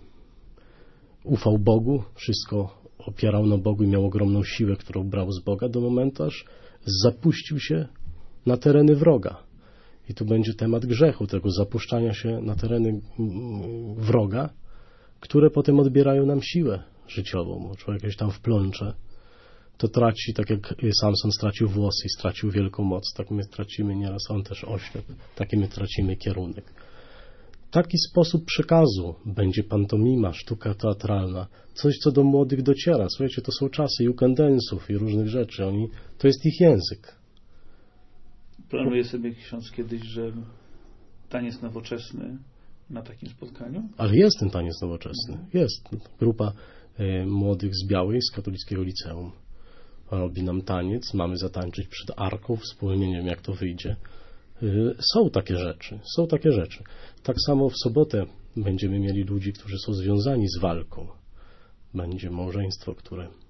ufał Bogu, wszystko opierał na Bogu i miał ogromną siłę, którą brał z Boga do momentu, aż zapuścił się na tereny wroga. I tu będzie temat grzechu, tego zapuszczania się na tereny wroga, które potem odbierają nam siłę życiową. Bo człowiek gdzieś tam wplącze, to traci, tak jak Samson stracił włosy i stracił wielką moc, tak my tracimy nieraz, on też oślep, taki my tracimy kierunek. Taki sposób przekazu będzie pantomima, sztuka teatralna, coś, co do młodych dociera. Słuchajcie, to są czasy jukendensów i różnych rzeczy. Oni, to jest ich język. Planuje sobie ksiądz kiedyś, że taniec nowoczesny na takim spotkaniu? Ale jest ten taniec nowoczesny. Jest. Grupa y, młodych z Białej, z katolickiego liceum. Robi nam taniec, mamy zatańczyć przed arką, wspólnie, nie wiem jak to wyjdzie. Y, są takie rzeczy, są takie rzeczy. Tak samo w sobotę będziemy mieli ludzi, którzy są związani z walką. Będzie małżeństwo, które y,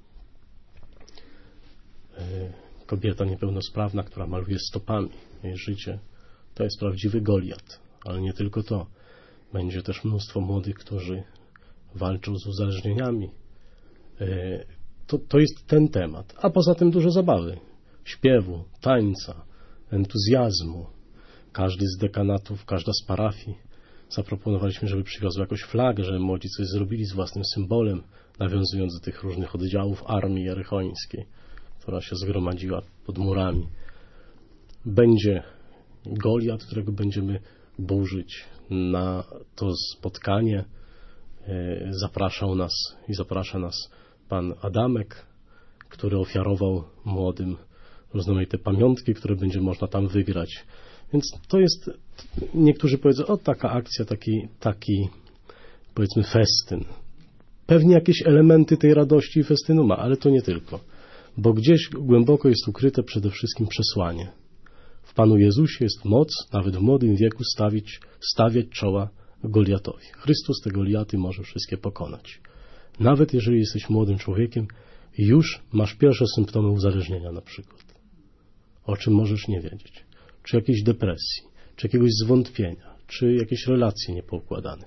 kobieta niepełnosprawna, która maluje stopami jej życie. To jest prawdziwy Goliat, ale nie tylko to. Będzie też mnóstwo młodych, którzy walczą z uzależnieniami. Y, to, to jest ten temat. A poza tym dużo zabawy, śpiewu, tańca, entuzjazmu. Każdy z dekanatów, każda z parafii zaproponowaliśmy, żeby przywiozł jakąś flagę, żeby młodzi coś zrobili z własnym symbolem, nawiązując do tych różnych oddziałów armii jerychońskiej, która się zgromadziła pod murami. Będzie Goliat, którego będziemy burzyć. Na to spotkanie zapraszał nas i zaprasza nas pan Adamek, który ofiarował młodym rozmaite pamiątki, które będzie można tam wygrać. Więc to jest, niektórzy powiedzą, o taka akcja, taki, taki powiedzmy festyn. Pewnie jakieś elementy tej radości i festynu ma, ale to nie tylko. Bo gdzieś głęboko jest ukryte przede wszystkim przesłanie. W Panu Jezusie jest moc, nawet w młodym wieku, stawić, stawiać czoła Goliatowi. Chrystus te Goliaty może wszystkie pokonać. Nawet jeżeli jesteś młodym człowiekiem, już masz pierwsze symptomy uzależnienia na przykład. O czym możesz nie wiedzieć. Czy jakiejś depresji, czy jakiegoś zwątpienia, czy jakieś relacje niepoukładane.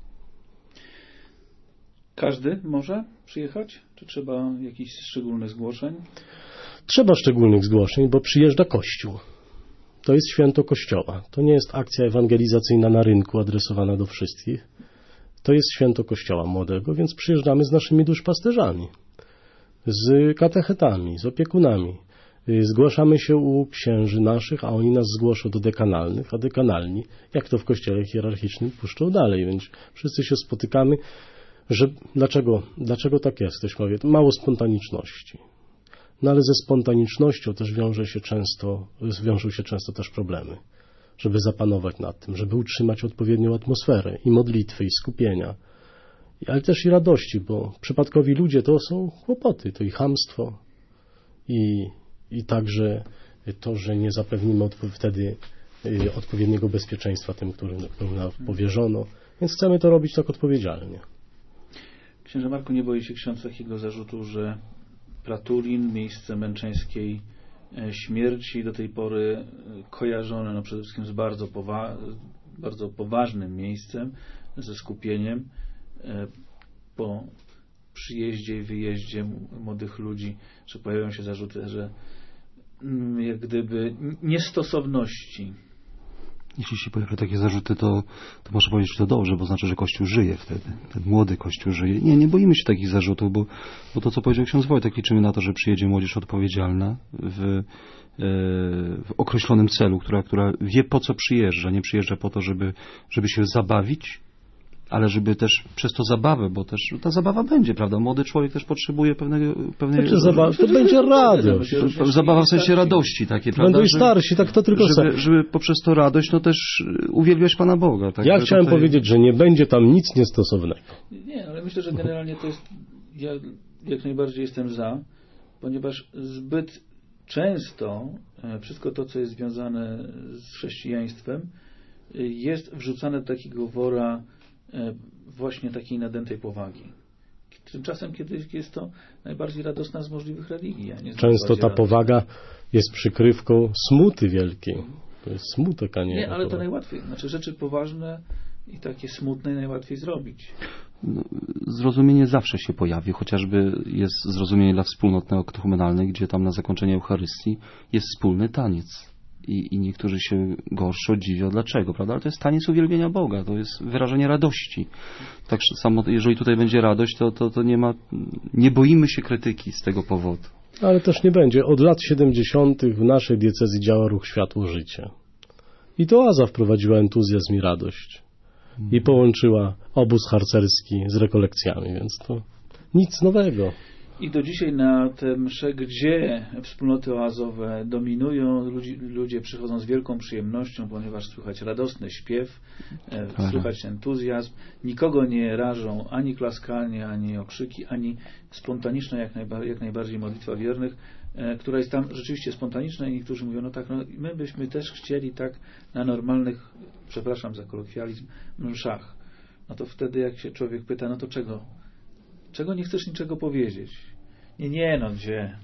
Każdy może przyjechać? Czy trzeba jakichś szczególnych zgłoszeń? Trzeba szczególnych zgłoszeń, bo przyjeżdża Kościół. To jest święto Kościoła. To nie jest akcja ewangelizacyjna na rynku adresowana do wszystkich. To jest święto Kościoła młodego, więc przyjeżdżamy z naszymi duszpasterzami, z katechetami, z opiekunami. Zgłaszamy się u księży naszych, a oni nas zgłoszą do dekanalnych, a dekanalni, jak to w kościele hierarchicznym, puszczą dalej, więc wszyscy się spotykamy. Że, dlaczego, dlaczego tak jest? Ktoś powie, mało spontaniczności. No ale ze spontanicznością też wiąże się często, wiążą się często też problemy. żeby zapanować nad tym, żeby utrzymać odpowiednią atmosferę i modlitwy, i skupienia, ale też i radości, bo przypadkowi ludzie to są kłopoty, to i chamstwo, i, i także to, że nie zapewnimy odpo- wtedy y, odpowiedniego bezpieczeństwa tym, którym, którym nam powierzono, więc chcemy to robić tak odpowiedzialnie. Księże Marku, nie boi się ksiądz takiego zarzutu, że Pratulin, miejsce męczeńskiej śmierci, do tej pory kojarzone no przede wszystkim z bardzo, powa- bardzo poważnym miejscem, ze skupieniem, po przyjeździe i wyjeździe młodych ludzi, że pojawiają się zarzuty, że jak gdyby niestosowności. Jeśli się pojawiają takie zarzuty, to, to można powiedzieć, że to dobrze, bo znaczy, że Kościół żyje wtedy. Ten młody Kościół żyje. Nie, nie boimy się takich zarzutów, bo, bo to, co powiedział ksiądz Wojtek, liczymy na to, że przyjedzie młodzież odpowiedzialna w, e, w określonym celu, która, która wie, po co przyjeżdża. Nie przyjeżdża po to, żeby, żeby się zabawić, ale żeby też przez to zabawę, bo też ta zabawa będzie, prawda? Młody człowiek też potrzebuje pewnego... pewnej Znaczy, zabawa, to będzie radość. Zabawa w sensie radości takiej, prawda? Będą i starsi, tak to tylko żeby, żeby poprzez to radość, no też uwielbiać Pana Boga. Tak? Ja Że chciałem tutaj... powiedzieć, że nie będzie tam nic niestosownego. Nie, ale myślę, że generalnie to jest... Ja jak najbardziej jestem za, ponieważ zbyt często wszystko to, co jest związane z chrześcijaństwem, jest wrzucane do takiego wora właśnie takiej nadętej powagi. Tymczasem, kiedy jest to najbardziej radosna z możliwych religii. A nie Często ta powaga jest przykrywką smuty wielkiej. To jest smutek, a nie... Nie, ale to najłatwiej. Znaczy rzeczy poważne i takie smutne najłatwiej zrobić. No, zrozumienie zawsze się pojawi, chociażby jest zrozumienie dla wspólnot neokatechumenalnych, gdzie tam na zakończenie Eucharystii jest wspólny taniec. I, I niektórzy się gorszo dziwią, dlaczego, prawda? Ale to jest taniec uwielbienia Boga, to jest wyrażenie radości. Tak samo, jeżeli tutaj będzie radość, to, to, to nie ma, nie boimy się krytyki z tego powodu. Ale też nie będzie. Od lat siedemdziesiątych w naszej diecezji działa ruch Światło Życie. I to oaza wprowadziła entuzjazm i radość. I połączyła obóz harcerski z rekolekcjami, więc to nic nowego. I do dzisiaj na te msze, gdzie wspólnoty oazowe dominują, ludzi, ludzie przychodzą z wielką przyjemnością, ponieważ słychać radosny śpiew, e, słychać entuzjazm. Nikogo nie rażą ani klaskanie, ani okrzyki, ani spontaniczna jak, najba, jak najbardziej modlitwa wiernych, e, która jest tam rzeczywiście spontaniczna i niektórzy mówią, no tak, no my byśmy też chcieli tak na normalnych, przepraszam za kolokwializm, mszach. No to wtedy jak się człowiek pyta, no to czego? Czego nie chcesz niczego powiedzieć? Nie, nie, no gdzie?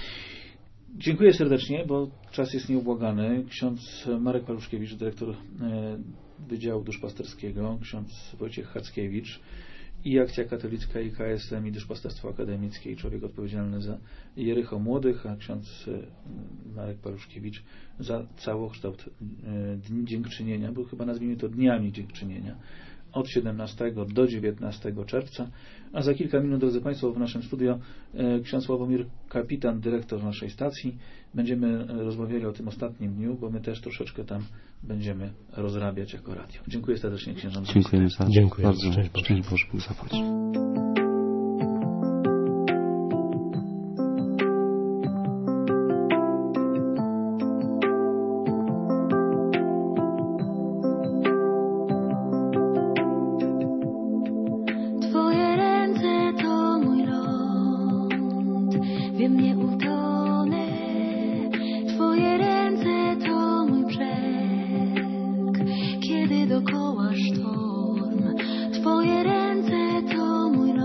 Dziękuję serdecznie, bo czas jest nieubłagany. Ksiądz Marek Paluszkiewicz, dyrektor Wydziału Duszpasterskiego, ksiądz Wojciech Hackiewicz i Akcja Katolicka, i K S M, i Duszpasterstwo Akademickie, i człowiek odpowiedzialny za Jericho Młodych, a ksiądz Marek Paluszkiewicz za całokształt Dni Dziękczynienia, bo chyba nazwijmy to Dniami Dziękczynienia, od siedemnastego do dziewiętnastego czerwca, a za kilka minut, drodzy Państwo, w naszym studio e, ksiądz Sławomir Kapitan, dyrektor naszej stacji. Będziemy rozmawiali o tym ostatnim dniu, bo my też troszeczkę tam będziemy rozrabiać jako radio. Dziękuję serdecznie księżom. Dziękujemy za Dziękuję. bardzo. Szczęść Boże. Szczęść Boże. Zapłać. Dookoła sztorm, Twoje ręce to mój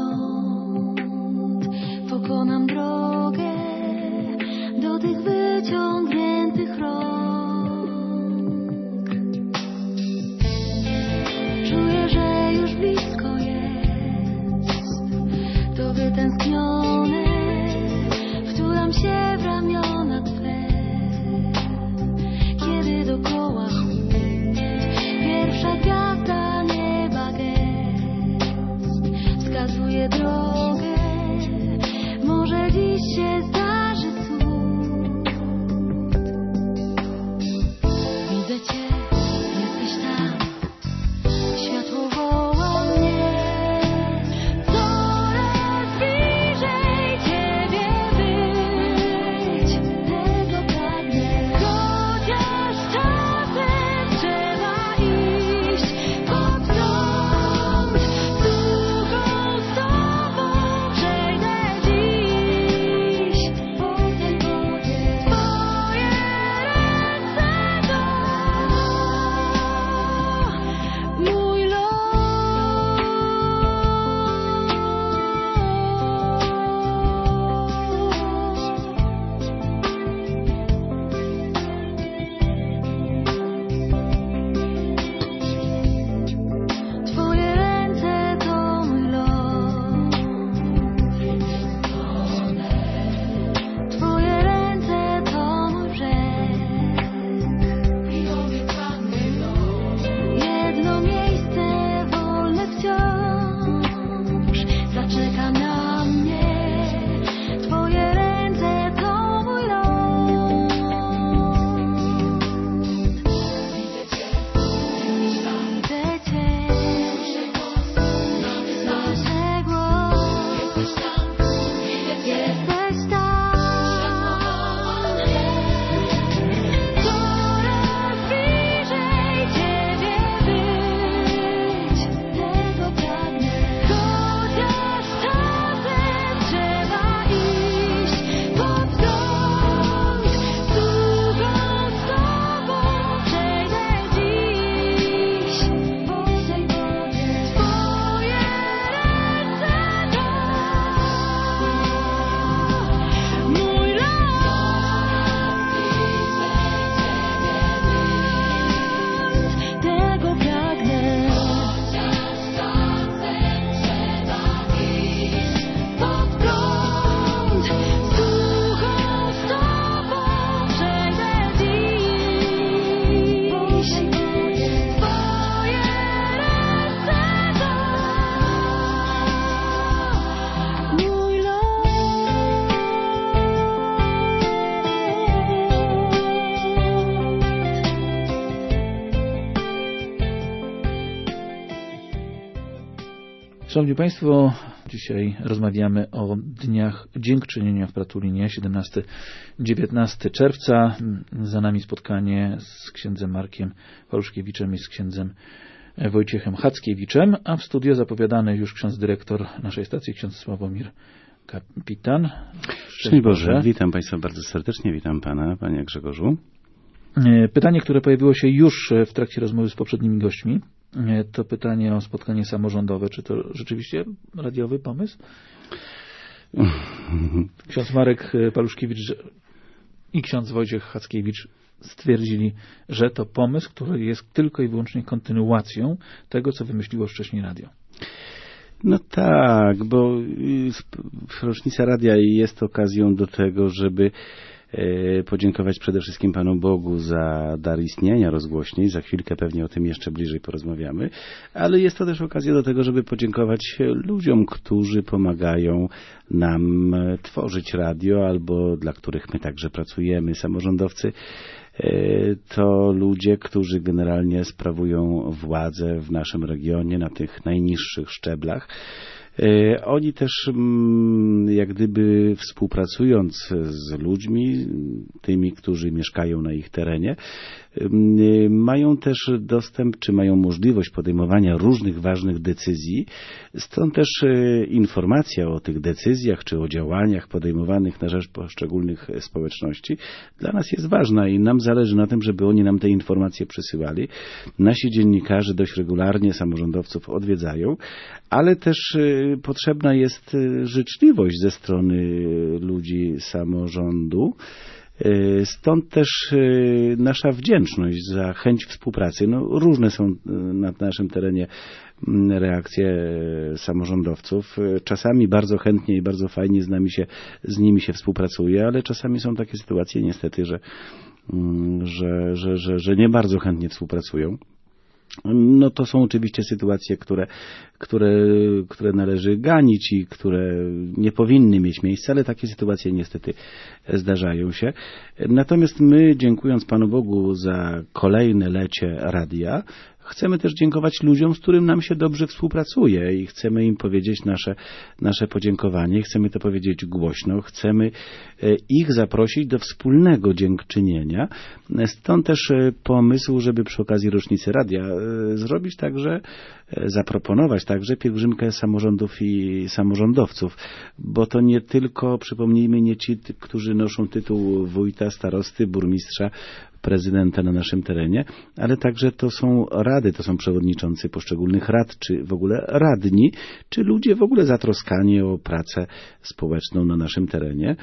Szanowni Państwo, dzisiaj rozmawiamy o dniach dziękczynienia w Pratulinie, siedemnastego dziewiętnastego czerwca. Za nami spotkanie z księdzem Markiem Paluszkiewiczem i z księdzem Wojciechem Hackiewiczem, a w studio zapowiadany już ksiądz dyrektor naszej stacji, ksiądz Sławomir Kapitan. Szczęść Boże, witam Państwa bardzo serdecznie, witam Pana, Panie Grzegorzu. Pytanie, które pojawiło się już w trakcie rozmowy z poprzednimi gośćmi, to pytanie o spotkanie samorządowe. Czy to rzeczywiście radiowy pomysł? Ksiądz Marek Paluszkiewicz i ksiądz Wojciech Hackiewicz stwierdzili, że to pomysł, który jest tylko i wyłącznie kontynuacją tego, co wymyśliło wcześniej radio. No tak, bo rocznica radia jest okazją do tego, żeby podziękować przede wszystkim Panu Bogu za dar istnienia rozgłośni. Za chwilkę pewnie o tym jeszcze bliżej porozmawiamy, ale jest to też okazja do tego, żeby podziękować ludziom, którzy pomagają nam tworzyć radio, albo dla których my także pracujemy. Samorządowcy to ludzie, którzy generalnie sprawują władzę w naszym regionie na tych najniższych szczeblach. Oni też jak gdyby współpracując z ludźmi, tymi, którzy mieszkają na ich terenie, mają też dostęp, czy mają możliwość podejmowania różnych ważnych decyzji. Stąd też informacja o tych decyzjach, czy o działaniach podejmowanych na rzecz poszczególnych społeczności dla nas jest ważna i nam zależy na tym, żeby oni nam te informacje przysyłali. Nasi dziennikarze dość regularnie samorządowców odwiedzają, ale też potrzebna jest życzliwość ze strony ludzi samorządu. Stąd też nasza wdzięczność za chęć współpracy. No, różne są na naszym terenie reakcje samorządowców. Czasami bardzo chętnie i bardzo fajnie z nami się, z nimi się współpracuje, ale czasami są takie sytuacje niestety, że, że, że, że, że nie bardzo chętnie współpracują. No to są oczywiście sytuacje, które, które, które należy ganić i które nie powinny mieć miejsca, ale takie sytuacje niestety zdarzają się. Natomiast my, dziękując Panu Bogu za kolejne lecie radia, chcemy też dziękować ludziom, z którym nam się dobrze współpracuje i chcemy im powiedzieć nasze, nasze podziękowanie, chcemy to powiedzieć głośno, chcemy ich zaprosić do wspólnego dziękczynienia. Stąd też pomysł, żeby przy okazji rocznicy radia zrobić także, zaproponować także pielgrzymkę samorządów i samorządowców, bo to nie tylko, przypomnijmy, nie ci, którzy noszą tytuł wójta, starosty, burmistrza, prezydenta na naszym terenie, ale także to są rady, to są przewodniczący poszczególnych rad, czy w ogóle radni, czy ludzie w ogóle zatroskani o pracę społeczną na naszym terenie.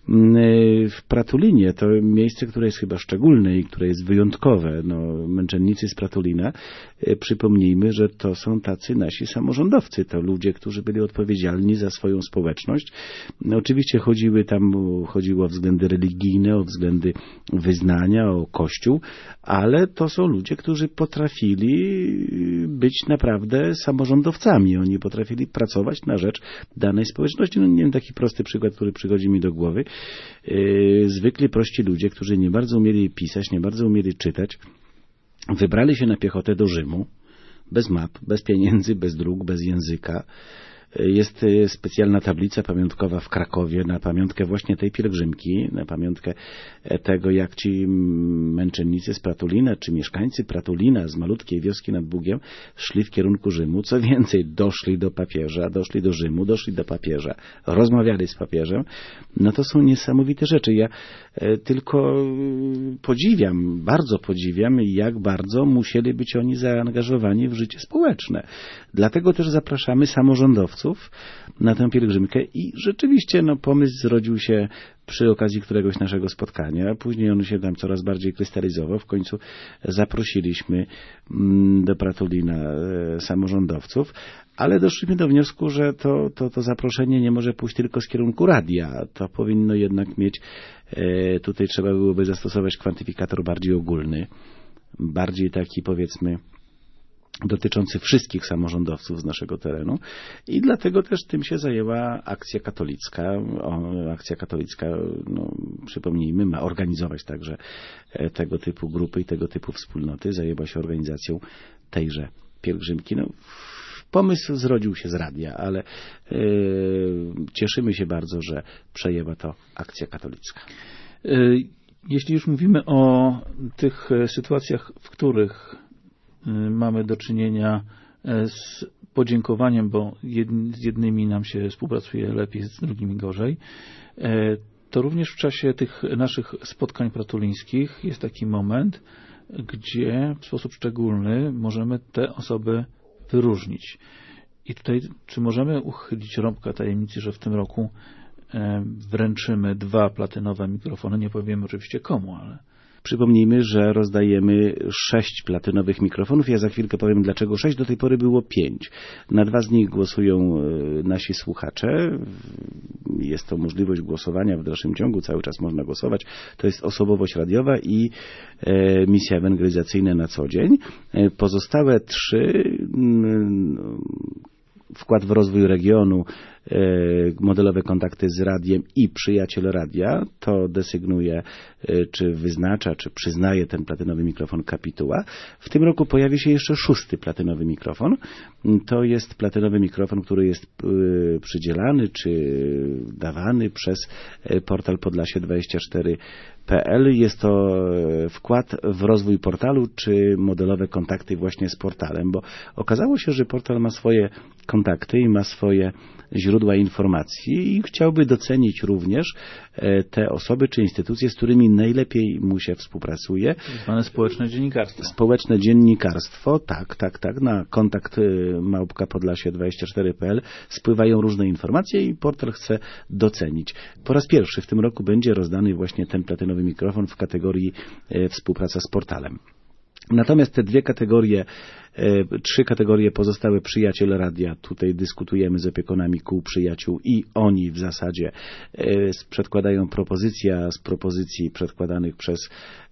W Pratulinie to miejsce, które jest chyba szczególne i które jest wyjątkowe. No, męczennicy z Pratulina, przypomnijmy, że to są tacy nasi samorządowcy, to ludzie, którzy byli odpowiedzialni za swoją społeczność. No, oczywiście chodziły tam, chodziło o względy religijne, o względy wyznania, o Kościół, ale to są ludzie, którzy potrafili być naprawdę samorządowcami. Oni potrafili pracować na rzecz danej społeczności. No, nie wiem, taki prosty przykład, który przychodzi mi do głowy. Yy, zwykli prości ludzie, którzy nie bardzo umieli pisać, nie bardzo umieli czytać, wybrali się na piechotę do Rzymu, bez map, bez pieniędzy, bez dróg, bez języka. Jest specjalna tablica pamiątkowa w Krakowie na pamiątkę właśnie tej pielgrzymki, na pamiątkę tego, jak ci męczennicy z Pratulina, czy mieszkańcy Pratulina z malutkiej wioski nad Bugiem szli w kierunku Rzymu. Co więcej, doszli do papieża, doszli do Rzymu, doszli do papieża, rozmawiali z papieżem. No to są niesamowite rzeczy. Ja tylko podziwiam, bardzo podziwiam, jak bardzo musieli być oni zaangażowani w życie społeczne. Dlatego też zapraszamy samorządowców na tę pielgrzymkę i rzeczywiście no, pomysł zrodził się przy okazji któregoś naszego spotkania. Później on się tam coraz bardziej krystalizował. W końcu zaprosiliśmy do Pratulina samorządowców, ale doszliśmy do wniosku, że to, to, to zaproszenie nie może pójść tylko z kierunku radia. To powinno jednak mieć, tutaj trzeba byłoby zastosować kwantyfikator bardziej ogólny, bardziej taki, powiedzmy, dotyczący wszystkich samorządowców z naszego terenu i dlatego też tym się zajęła Akcja Katolicka. O, Akcja Katolicka, no, przypomnijmy, ma organizować także tego typu grupy i tego typu wspólnoty. Zajęła się organizacją tejże pielgrzymki. No, Pomysł zrodził się z radia, ale yy, cieszymy się bardzo, że przejęła to Akcja Katolicka. Jeśli już mówimy o tych sytuacjach, w których mamy do czynienia z podziękowaniem, bo z jednymi nam się współpracuje lepiej, z drugimi gorzej, to również w czasie tych naszych spotkań pratulińskich jest taki moment, gdzie w sposób szczególny możemy te osoby wyróżnić. I tutaj, czy możemy uchylić rąbka tajemnicy, że w tym roku wręczymy dwa platynowe mikrofony, nie powiemy oczywiście komu, ale... Przypomnijmy, że rozdajemy sześć platynowych mikrofonów. Ja za chwilkę powiem, dlaczego sześć. Do tej pory było pięć. Na dwa z nich głosują nasi słuchacze. Jest to możliwość głosowania w dalszym ciągu. Cały czas można głosować. To jest osobowość radiowa i e, misja ewangelizacyjna na co dzień. E, pozostałe trzy... Mm, wkład w rozwój regionu, e, modelowe kontakty z radiem i przyjaciel radia, to desygnuje, e, czy wyznacza, czy przyznaje ten platynowy mikrofon kapituła. W tym roku pojawi się jeszcze szósty platynowy mikrofon. To jest platynowy mikrofon, który jest e, przydzielany, czy dawany przez e, portal Podlasie dwadzieścia cztery kropka p l. Jest to wkład w rozwój portalu, czy modelowe kontakty właśnie z portalem, bo okazało się, że portal ma swoje kontakty i ma swoje źródła informacji i chciałby docenić również te osoby czy instytucje, z którymi najlepiej mu się współpracuje. Zwane społeczne dziennikarstwo. Społeczne dziennikarstwo, tak, tak, tak. Na kontakt małpka podlasie dwadzieścia cztery kropka p l spływają różne informacje i portal chce docenić. Po raz pierwszy w tym roku będzie rozdany właśnie ten platynowy mikrofon w kategorii e, współpraca z portalem. Natomiast te dwie kategorie, e, trzy kategorie pozostałe przyjaciel radia, tutaj dyskutujemy z opiekunami kół przyjaciół i oni w zasadzie e, przedkładają propozycje, a z propozycji przedkładanych przez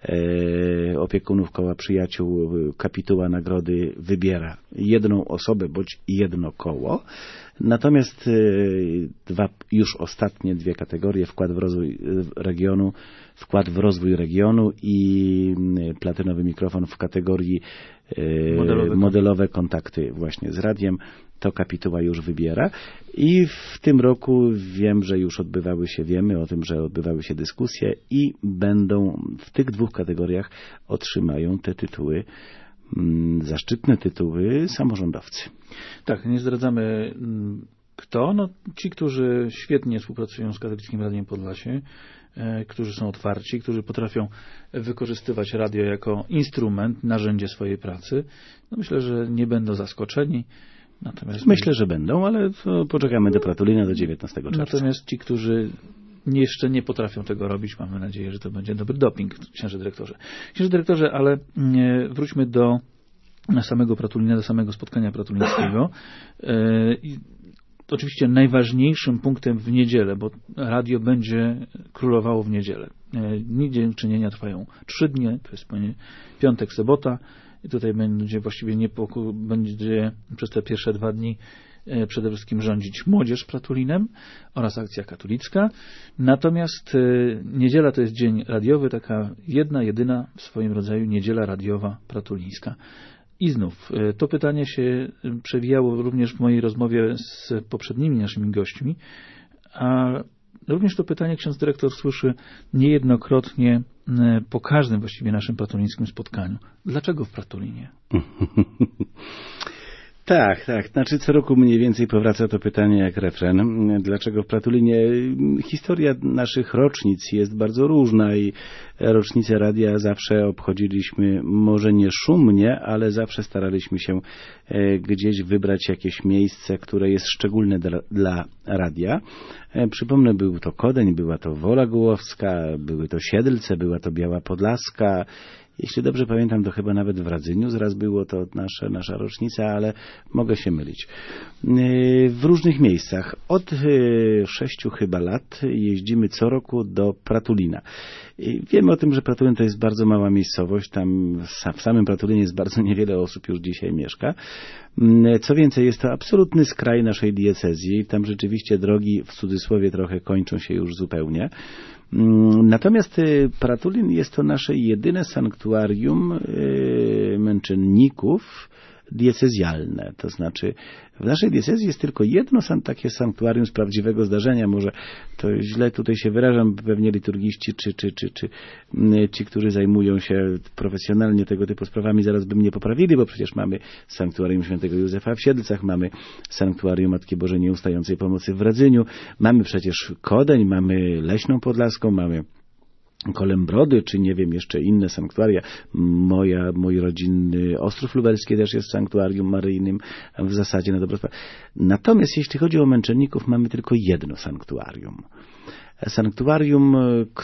e, opiekunów koła przyjaciół kapituła nagrody wybiera jedną osobę bądź jedno koło. Natomiast dwa, już ostatnie dwie kategorie, wkład w rozwój regionu, wkład w rozwój regionu i platynowy mikrofon w kategorii modelowe, modelowe kontakty właśnie z radiem, to kapituła już wybiera. I w tym roku wiem, że już odbywały się, wiemy o tym, że odbywały się dyskusje i będą w tych dwóch kategoriach otrzymają te tytuły, zaszczytne tytuły samorządowcy. Tak, nie zdradzamy kto. No, ci, którzy świetnie współpracują z Katolickim Radiem Podlasie, e, którzy są otwarci, którzy potrafią wykorzystywać radio jako instrument, narzędzie swojej pracy. No, myślę, że nie będą zaskoczeni. Natomiast myślę, że będą, ale to poczekamy do Pratulina do dziewiętnastego czerwca. Natomiast ci, którzy jeszcze nie potrafią tego robić, mamy nadzieję, że to będzie dobry doping, księże dyrektorze. Księże dyrektorze, ale nie, wróćmy do samego Pratulina, do samego spotkania pratulińskiego. E, i oczywiście najważniejszym punktem w niedzielę, bo radio będzie królowało w niedzielę. Dni dziękczynienia trwają trzy dni, to jest piątek, sobota i tutaj będzie właściwie niepokój, będzie przez te pierwsze dwa dni przede wszystkim rządzić młodzież Pratulinem oraz akcja katolicka. Natomiast niedziela to jest dzień radiowy, taka jedna, jedyna w swoim rodzaju niedziela radiowa pratulińska. I znów, to pytanie się przewijało również w mojej rozmowie z poprzednimi naszymi gośćmi, a również to pytanie ksiądz dyrektor słyszy niejednokrotnie po każdym właściwie naszym pratulińskim spotkaniu. Dlaczego w Pratulinie? Tak, tak. Znaczy co roku mniej więcej powraca to pytanie jak refren. Dlaczego w Pratulinie? Historia naszych rocznic jest bardzo różna i rocznicę radia zawsze obchodziliśmy może nie szumnie, ale zawsze staraliśmy się gdzieś wybrać jakieś miejsce, które jest szczególne dla, dla radia. Przypomnę, był to Kodeń, była to Wola Gołowska, były to Siedlce, była to Biała Podlaska. Jeśli dobrze pamiętam, to chyba nawet w Radzyniu zraz było to nasza, nasza rocznica, ale mogę się mylić. W różnych miejscach. Od sześciu chyba lat jeździmy co roku do Pratulina. Wiemy o tym, że Pratulin to jest bardzo mała miejscowość. Tam w samym Pratulinie jest bardzo niewiele osób już dzisiaj mieszka. Co więcej, jest to absolutny skraj naszej diecezji. Tam rzeczywiście drogi w cudzysłowie trochę kończą się już zupełnie. Natomiast Pratulin jest to nasze jedyne sanktuarium męczenników diecezjalne. To znaczy w naszej diecezji jest tylko jedno takie sanktuarium z prawdziwego zdarzenia. Może to źle tutaj się wyrażam, pewnie liturgiści czy, czy, czy, czy ci, którzy zajmują się profesjonalnie tego typu sprawami, zaraz by mnie poprawili, bo przecież mamy sanktuarium świętego Józefa w Siedlcach, mamy sanktuarium Matki Bożej Nieustającej Pomocy w Radzyniu, mamy przecież Kodeń, mamy Leśną Podlaską, mamy Kolębrody, czy nie wiem, jeszcze inne sanktuaria. Moja, mój rodzinny Ostrów Lubelski też jest sanktuarium maryjnym w zasadzie na dobrą sprawę. Natomiast jeśli chodzi o męczenników, mamy tylko jedno sanktuarium. Sanktuarium,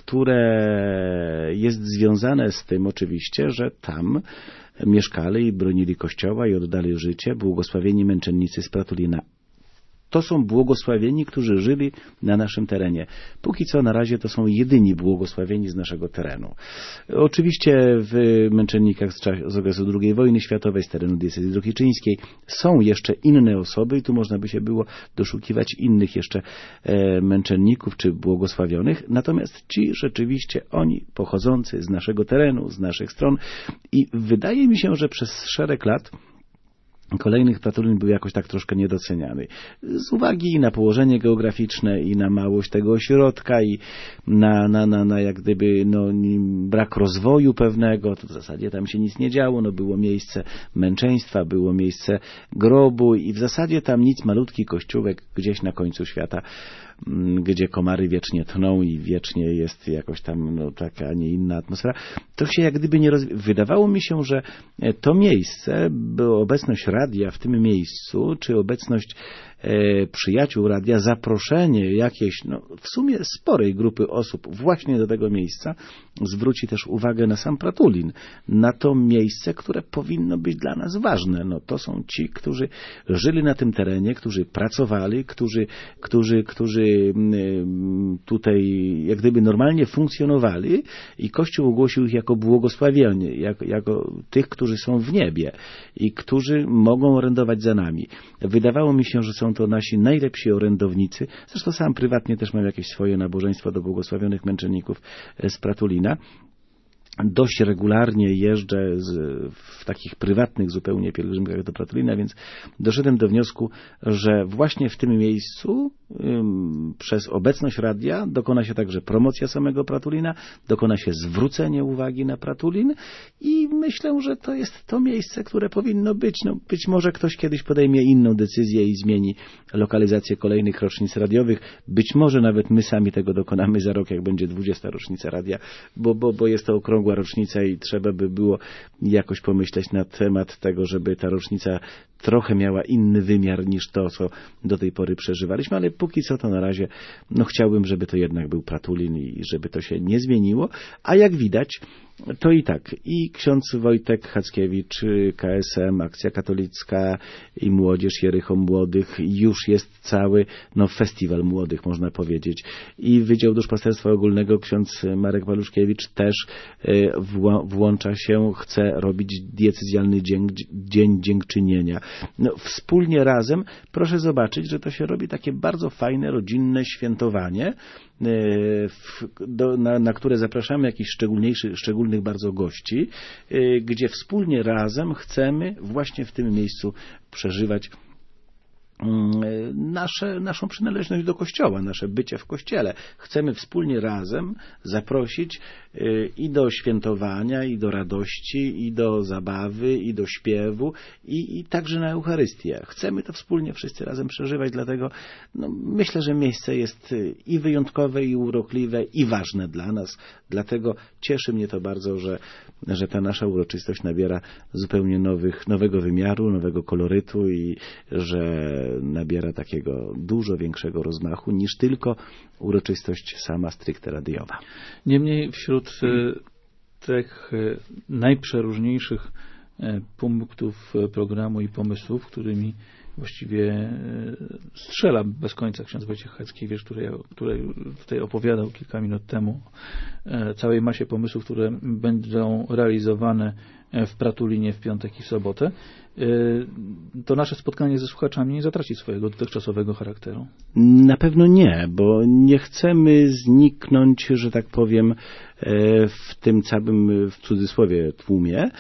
które jest związane z tym oczywiście, że tam mieszkali i bronili Kościoła i oddali życie błogosławieni męczennicy z Pratulina. To są błogosławieni, którzy żyli na naszym terenie. Póki co na razie to są jedyni błogosławieni z naszego terenu. Oczywiście w męczennikach z, z okresu drugiej wojny światowej, z terenu diecezji drohiczyńskiej są jeszcze inne osoby i tu można by się było doszukiwać innych jeszcze e, męczenników czy błogosławionych. Natomiast ci rzeczywiście, oni pochodzący z naszego terenu, z naszych stron i wydaje mi się, że przez szereg lat kolejnych Pratulin był jakoś tak troszkę niedoceniany. Z uwagi na położenie geograficzne i na małość tego ośrodka i na, na, na, na jak gdyby no, brak rozwoju pewnego, to w zasadzie tam się nic nie działo, no było miejsce męczeństwa, było miejsce grobu i w zasadzie tam nic, malutki kościółek gdzieś na końcu świata, gdzie komary wiecznie tną i wiecznie jest jakoś tam no, taka, a nie inna atmosfera, to się jak gdyby nie rozwija. Wydawało mi się, że to miejsce, bo obecność radia w tym miejscu, czy obecność e, przyjaciół radia, zaproszenie jakieś, no w sumie sporej grupy osób właśnie do tego miejsca, zwróci też uwagę na sam Pratulin, na to miejsce, które powinno być dla nas ważne. No to są ci, którzy żyli na tym terenie, którzy pracowali, którzy, którzy, którzy tutaj jak gdyby normalnie funkcjonowali i Kościół ogłosił ich jako błogosławieni, jako, jako tych, którzy są w niebie i którzy mogą orędować za nami. Wydawało mi się, że są to nasi najlepsi orędownicy. Zresztą sam prywatnie też mam jakieś swoje nabożeństwo do błogosławionych męczenników z Pratulina. Dość regularnie jeżdżę z, w takich prywatnych zupełnie pielgrzymkach do Pratulina, więc doszedłem do wniosku, że właśnie w tym miejscu ym, przez obecność radia dokona się także promocja samego Pratulina, dokona się zwrócenie uwagi na Pratulin i myślę, że to jest to miejsce, które powinno być. No, być może ktoś kiedyś podejmie inną decyzję i zmieni lokalizację kolejnych rocznic radiowych. Być może nawet my sami tego dokonamy za rok, jak będzie dwudziesta rocznica radia, bo, bo, bo jest to okrągła rocznica i trzeba by było jakoś pomyśleć na temat tego, żeby ta rocznica trochę miała inny wymiar niż to, co do tej pory przeżywaliśmy, ale póki co to na razie no chciałbym, żeby to jednak był Pratulin i żeby to się nie zmieniło, a jak widać to i tak i ksiądz Wojtek Hackiewicz, K S M, Akcja Katolicka i Młodzież Jericho Młodych, już jest cały no, festiwal młodych, można powiedzieć. I Wydział Duszpasterstwa Ogólnego, ksiądz Marek Waluszkiewicz też y, wło- włącza się, chce robić diecezjalny dzień, dzień dziękczynienia. No, wspólnie razem, proszę zobaczyć, że to się robi takie bardzo fajne, rodzinne świętowanie, W, do, na, na które zapraszamy jakichś szczególniejszych, szczególnych bardzo gości, y, gdzie wspólnie razem chcemy właśnie w tym miejscu przeżywać nasze, naszą przynależność do Kościoła, nasze bycie w Kościele. Chcemy wspólnie razem zaprosić y, i do świętowania, i do radości, i do zabawy, i do śpiewu, i, i także na Eucharystię. Chcemy to wspólnie wszyscy razem przeżywać, dlatego no, myślę, że miejsce jest i wyjątkowe, i urokliwe, i ważne dla nas. Dlatego cieszy mnie to bardzo, że, że ta nasza uroczystość nabiera zupełnie nowych, nowego wymiaru, nowego kolorytu i że nabiera takiego dużo większego rozmachu niż tylko uroczystość sama stricte radiowa. Niemniej wśród tych najprzeróżniejszych punktów programu i pomysłów, którymi właściwie strzela bez końca ksiądz Wojciech Hackiewicz, który, który tutaj opowiadał kilka minut temu, całej masie pomysłów, które będą realizowane w Pratulinie w piątek i w sobotę, to nasze spotkanie ze słuchaczami nie zatraci swojego dotychczasowego charakteru. Na pewno nie, bo nie chcemy zniknąć, że tak powiem, w tym całym, w cudzysłowie, tłumie.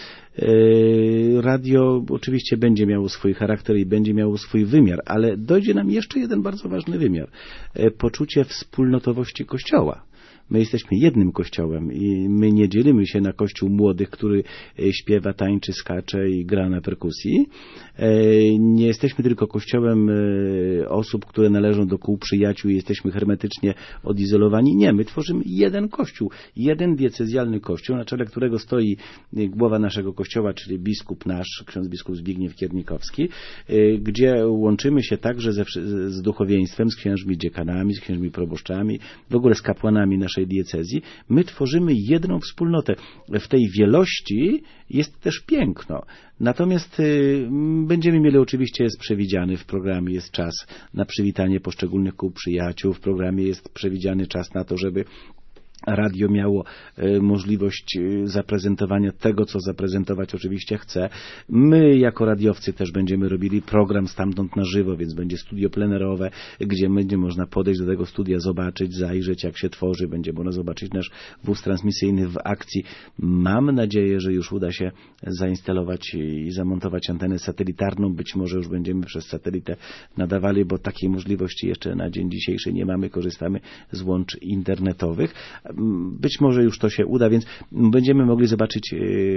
Radio oczywiście będzie miało swój charakter i będzie miało swój wymiar, ale dojdzie nam jeszcze jeden bardzo ważny wymiar. Poczucie wspólnotowości Kościoła. My jesteśmy jednym kościołem i my nie dzielimy się na kościół młodych, który śpiewa, tańczy, skacze i gra na perkusji. Nie jesteśmy tylko kościołem osób, które należą do kół przyjaciół i jesteśmy hermetycznie odizolowani. Nie, my tworzymy jeden kościół, jeden diecezjalny kościół, na czele którego stoi głowa naszego kościoła, czyli biskup nasz, ksiądz biskup Zbigniew Kiernikowski, gdzie łączymy się także ze, z duchowieństwem, z księżmi dziekanami, z księżmi proboszczami, w ogóle z kapłanami naszej diecezji. My tworzymy jedną wspólnotę. W tej wielości jest też piękno. Natomiast y, będziemy mieli, oczywiście jest przewidziany w programie, jest czas na przywitanie poszczególnych kół przyjaciół, w programie jest przewidziany czas na to, żeby radio miało y, możliwość y, zaprezentowania tego, co zaprezentować oczywiście chce. My jako radiowcy też będziemy robili program stamtąd na żywo, więc będzie studio plenerowe, gdzie będzie można podejść do tego studia, zobaczyć, zajrzeć, jak się tworzy, będzie można zobaczyć nasz wóz transmisyjny w akcji. Mam nadzieję, że już uda się zainstalować i zamontować antenę satelitarną. Być może już będziemy przez satelitę nadawali, bo takiej możliwości jeszcze na dzień dzisiejszy nie mamy. Korzystamy z łącz internetowych. Być może już to się uda, więc będziemy mogli zobaczyć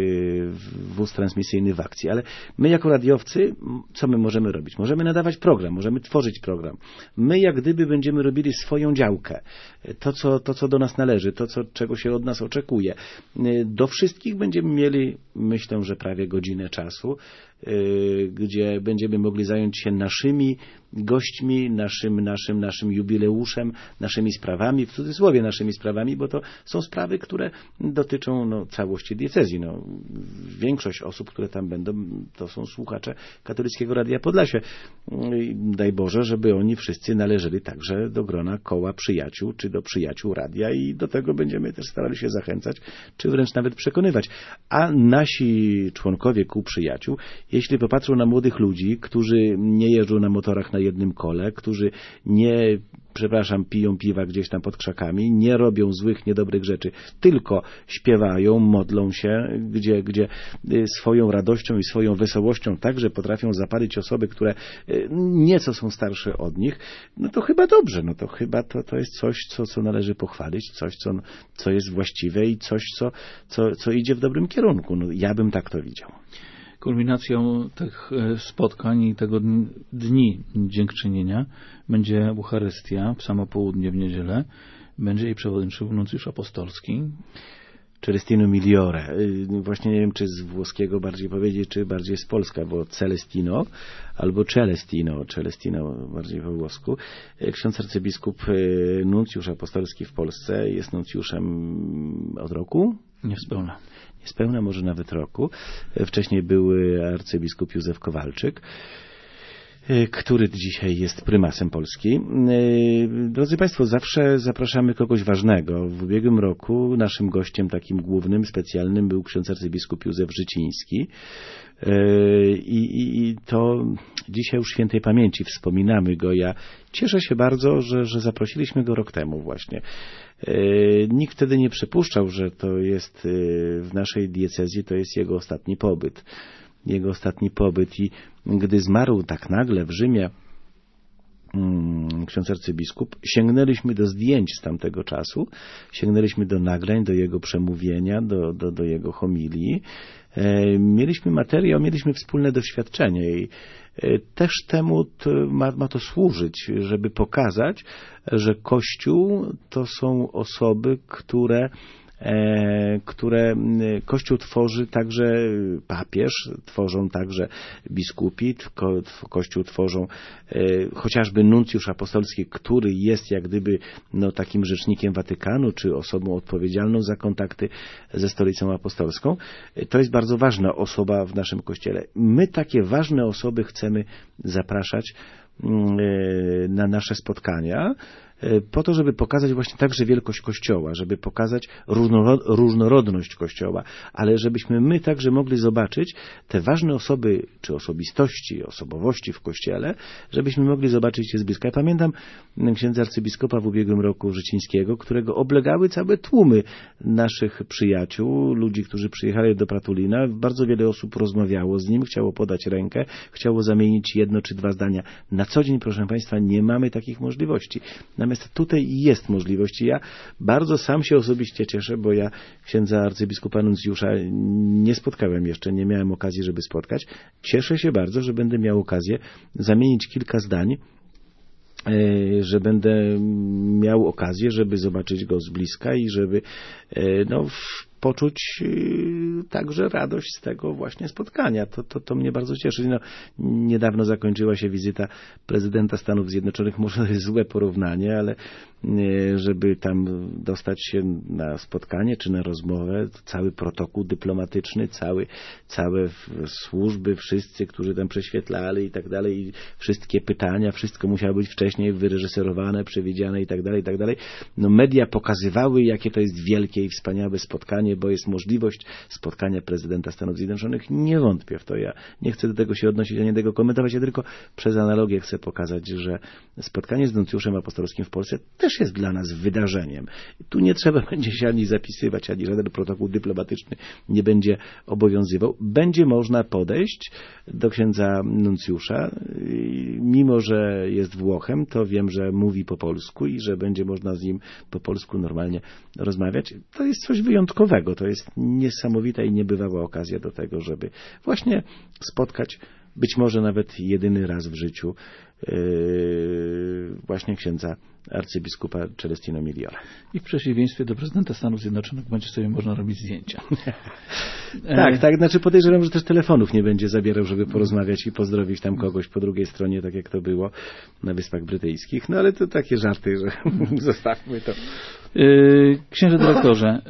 wóz transmisyjny w akcji. Ale my jako radiowcy, co my możemy robić? Możemy nadawać program, możemy tworzyć program. My jak gdyby będziemy robili swoją działkę. To, co, to, co do nas należy, to, co, czego się od nas oczekuje. Do wszystkich będziemy mieli, myślę, że prawie godzinę czasu, gdzie będziemy mogli zająć się naszymi gośćmi, naszym, naszym, naszym jubileuszem, naszymi sprawami, w cudzysłowie naszymi sprawami, bo to są sprawy, które dotyczą no, całości diecezji. No, większość osób, które tam będą, to są słuchacze Katolickiego Radia Podlasie. Daj Boże, żeby oni wszyscy należeli także do grona koła przyjaciół, czy do przyjaciół radia i do tego będziemy też starali się zachęcać, czy wręcz nawet przekonywać. A nasi członkowie kół przyjaciół, jeśli popatrzą na młodych ludzi, którzy nie jeżdżą na motorach na jednym kole, którzy nie, przepraszam, piją piwa gdzieś tam pod krzakami, nie robią złych, niedobrych rzeczy, tylko śpiewają, modlą się, gdzie, gdzie swoją radością i swoją wesołością także potrafią zapalić osoby, które nieco są starsze od nich, no to chyba dobrze, no to chyba to, to jest coś, co, co należy pochwalić, coś, co, co jest właściwe i coś, co, co, co idzie w dobrym kierunku. No, ja bym tak to widział. Kulminacją tych spotkań i tego dni dziękczynienia będzie Eucharystia w samo południe w niedzielę. Będzie jej przewodniczył nuncjusz apostolski. Celestino Migliore. Właśnie nie wiem, czy z włoskiego bardziej powiedzieć, czy bardziej z polska, bo Celestino albo Celestino, Celestino bardziej po włosku. Ksiądz arcybiskup, nuncjusz apostolski w Polsce, jest nuncjuszem od roku? Niespełna. Niespełna, może nawet roku. Wcześniej był arcybiskup Józef Kowalczyk, który dzisiaj jest prymasem Polski. Drodzy Państwo, zawsze zapraszamy kogoś ważnego. W ubiegłym roku naszym gościem takim głównym, specjalnym był ksiądz arcybiskup Józef Życiński. I, i, I to dzisiaj już świętej pamięci wspominamy go. Ja cieszę się bardzo, że, że zaprosiliśmy go rok temu właśnie. Nikt wtedy nie przypuszczał, że to jest w naszej diecezji, to jest jego ostatni pobyt. Jego ostatni pobyt i gdy zmarł tak nagle w Rzymie ksiądz arcybiskup, sięgnęliśmy do zdjęć z tamtego czasu, sięgnęliśmy do nagrań, do jego przemówienia, do, do, do jego homilii. Mieliśmy materiał, mieliśmy wspólne doświadczenie i też temu to ma, ma to służyć, żeby pokazać, że Kościół to są osoby, które które Kościół tworzy także papież, tworzą także biskupi, Kościół tworzą chociażby nuncjusz apostolski, który jest jak gdyby no, takim rzecznikiem Watykanu, czy osobą odpowiedzialną za kontakty ze Stolicą Apostolską. To jest bardzo ważna osoba w naszym Kościele. My takie ważne osoby chcemy zapraszać na nasze spotkania. po to, żeby pokazać właśnie także wielkość Kościoła, żeby pokazać różnorodność Kościoła, ale żebyśmy my także mogli zobaczyć te ważne osoby, czy osobistości, osobowości w Kościele, żebyśmy mogli zobaczyć je z bliska. Ja pamiętam księdza arcybiskupa w ubiegłym roku Życińskiego, którego oblegały całe tłumy naszych przyjaciół, ludzi, którzy przyjechali do Pratulina. Bardzo wiele osób rozmawiało z nim, chciało podać rękę, chciało zamienić jedno czy dwa zdania. Na co dzień, proszę Państwa, nie mamy takich możliwości. Natomiast tutaj jest możliwość i ja bardzo sam się osobiście cieszę, bo ja księdza arcybiskupa Nuncjusza nie spotkałem jeszcze, nie miałem okazji, żeby spotkać. Cieszę się bardzo, że będę miał okazję zamienić kilka zdań, że będę miał okazję, żeby zobaczyć go z bliska i żeby no, poczuć także radość z tego właśnie spotkania. To, to, to mnie bardzo cieszy. No, niedawno zakończyła się wizyta prezydenta Stanów Zjednoczonych. Może to jest złe porównanie, ale żeby tam dostać się na spotkanie czy na rozmowę, cały protokół dyplomatyczny, cały, całe służby, wszyscy, którzy tam prześwietlali i tak dalej, wszystkie pytania, wszystko musiało być wcześniej wyreżyserowane, przewidziane i tak dalej, i tak dalej. No media pokazywały, jakie to jest wielkie i wspaniałe spotkanie, bo jest możliwość spotkania prezydenta Stanów Zjednoczonych. Nie wątpię w to. Ja nie chcę do tego się odnosić, ani tego komentować, ja tylko przez analogię chcę pokazać, że spotkanie z nuncjuszem apostolskim w Polsce też jest dla nas wydarzeniem. Tu nie trzeba będzie się ani zapisywać, ani żaden protokół dyplomatyczny nie będzie obowiązywał. Będzie można podejść do księdza nuncjusza. Mimo że jest Włochem, to wiem, że mówi po polsku i że będzie można z nim po polsku normalnie rozmawiać. To jest coś wyjątkowego. To jest niesamowita i niebywała okazja do tego, żeby właśnie spotkać być może nawet jedyny raz w życiu yy, właśnie księdza arcybiskupa Celestino Migliora. I w przeciwieństwie do prezydenta Stanów Zjednoczonych będzie sobie można robić zdjęcia. tak, tak, znaczy podejrzewam, że też telefonów nie będzie zabierał, żeby porozmawiać i pozdrowić tam kogoś po drugiej stronie, tak jak to było na Wyspach Brytyjskich. No ale to takie żarty, że zostawmy to. Księże dyrektorze,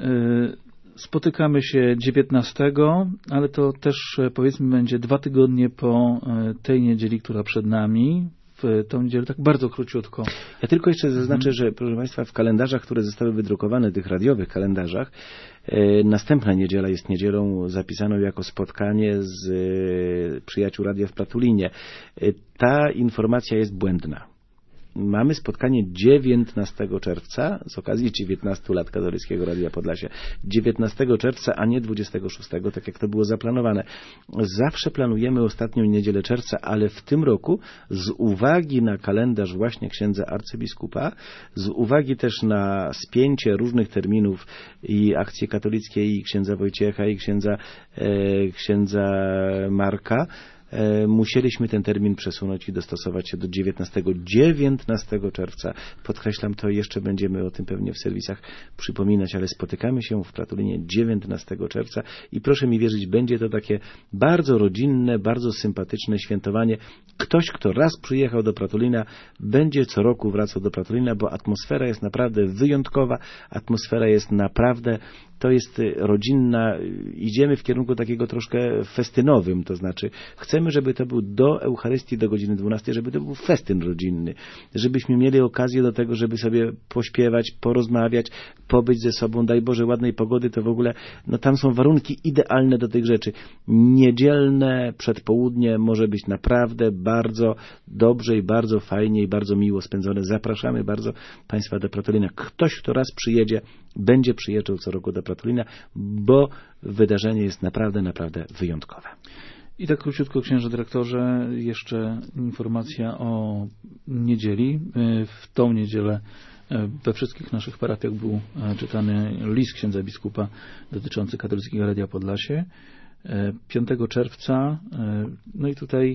spotykamy się dziewiętnastego, ale to też powiedzmy będzie dwa tygodnie po tej niedzieli, która przed nami. W tą niedzielę tak bardzo króciutko. Ja tylko jeszcze zaznaczę, hmm. że proszę Państwa, w kalendarzach, które zostały wydrukowane, tych radiowych kalendarzach, e, następna niedziela jest niedzielą zapisaną jako spotkanie z e, przyjaciół radia w Pratulinie. E, ta informacja jest błędna. Mamy spotkanie dziewiętnastego czerwca z okazji dziewiętnastu lat Katolickiego Radia Podlasie. dziewiętnastego czerwca, a nie dwudziestego szóstego, tak jak to było zaplanowane. Zawsze planujemy ostatnią niedzielę czerwca, ale w tym roku z uwagi na kalendarz właśnie księdza arcybiskupa, z uwagi też na spięcie różnych terminów i akcji katolickiej i księdza Wojciecha i księdza, e, księdza Marka, musieliśmy ten termin przesunąć i dostosować się do dziewiętnastego czerwca. Podkreślam to, jeszcze będziemy o tym pewnie w serwisach przypominać, ale spotykamy się w Pratulinie dziewiętnastego czerwca i proszę mi wierzyć, będzie to takie bardzo rodzinne, bardzo sympatyczne świętowanie. Ktoś, kto raz przyjechał do Pratulina, będzie co roku wracał do Pratulina, bo atmosfera jest naprawdę wyjątkowa, atmosfera jest naprawdę, to jest rodzinna, idziemy w kierunku takiego troszkę festynowym, to znaczy chcemy, żeby to był do Eucharystii, do godziny dwunastej, żeby to był festyn rodzinny, żebyśmy mieli okazję do tego, żeby sobie pośpiewać, porozmawiać, pobyć ze sobą, daj Boże ładnej pogody, to w ogóle, no tam są warunki idealne do tych rzeczy. Niedzielne przedpołudnie może być naprawdę bardzo dobrze i bardzo fajnie i bardzo miło spędzone. Zapraszamy bardzo Państwa do Pratulina. Ktoś, kto raz przyjedzie, będzie przyjeżdżał co roku do Pratulina, bo wydarzenie jest naprawdę, naprawdę wyjątkowe. I tak króciutko, księże dyrektorze, jeszcze informacja o niedzieli. W tą niedzielę we wszystkich naszych parafiach był czytany list księdza biskupa dotyczący Katolickiego Radia Podlasie. piątego czerwca, no i tutaj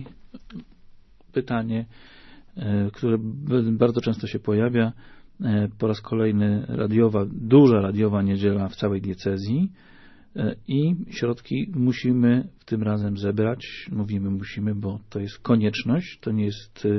pytanie, które bardzo często się pojawia, po raz kolejny radiowa, duża radiowa niedziela w całej diecezji i środki musimy w tym razem zebrać. Mówimy musimy, bo to jest konieczność, to nie jest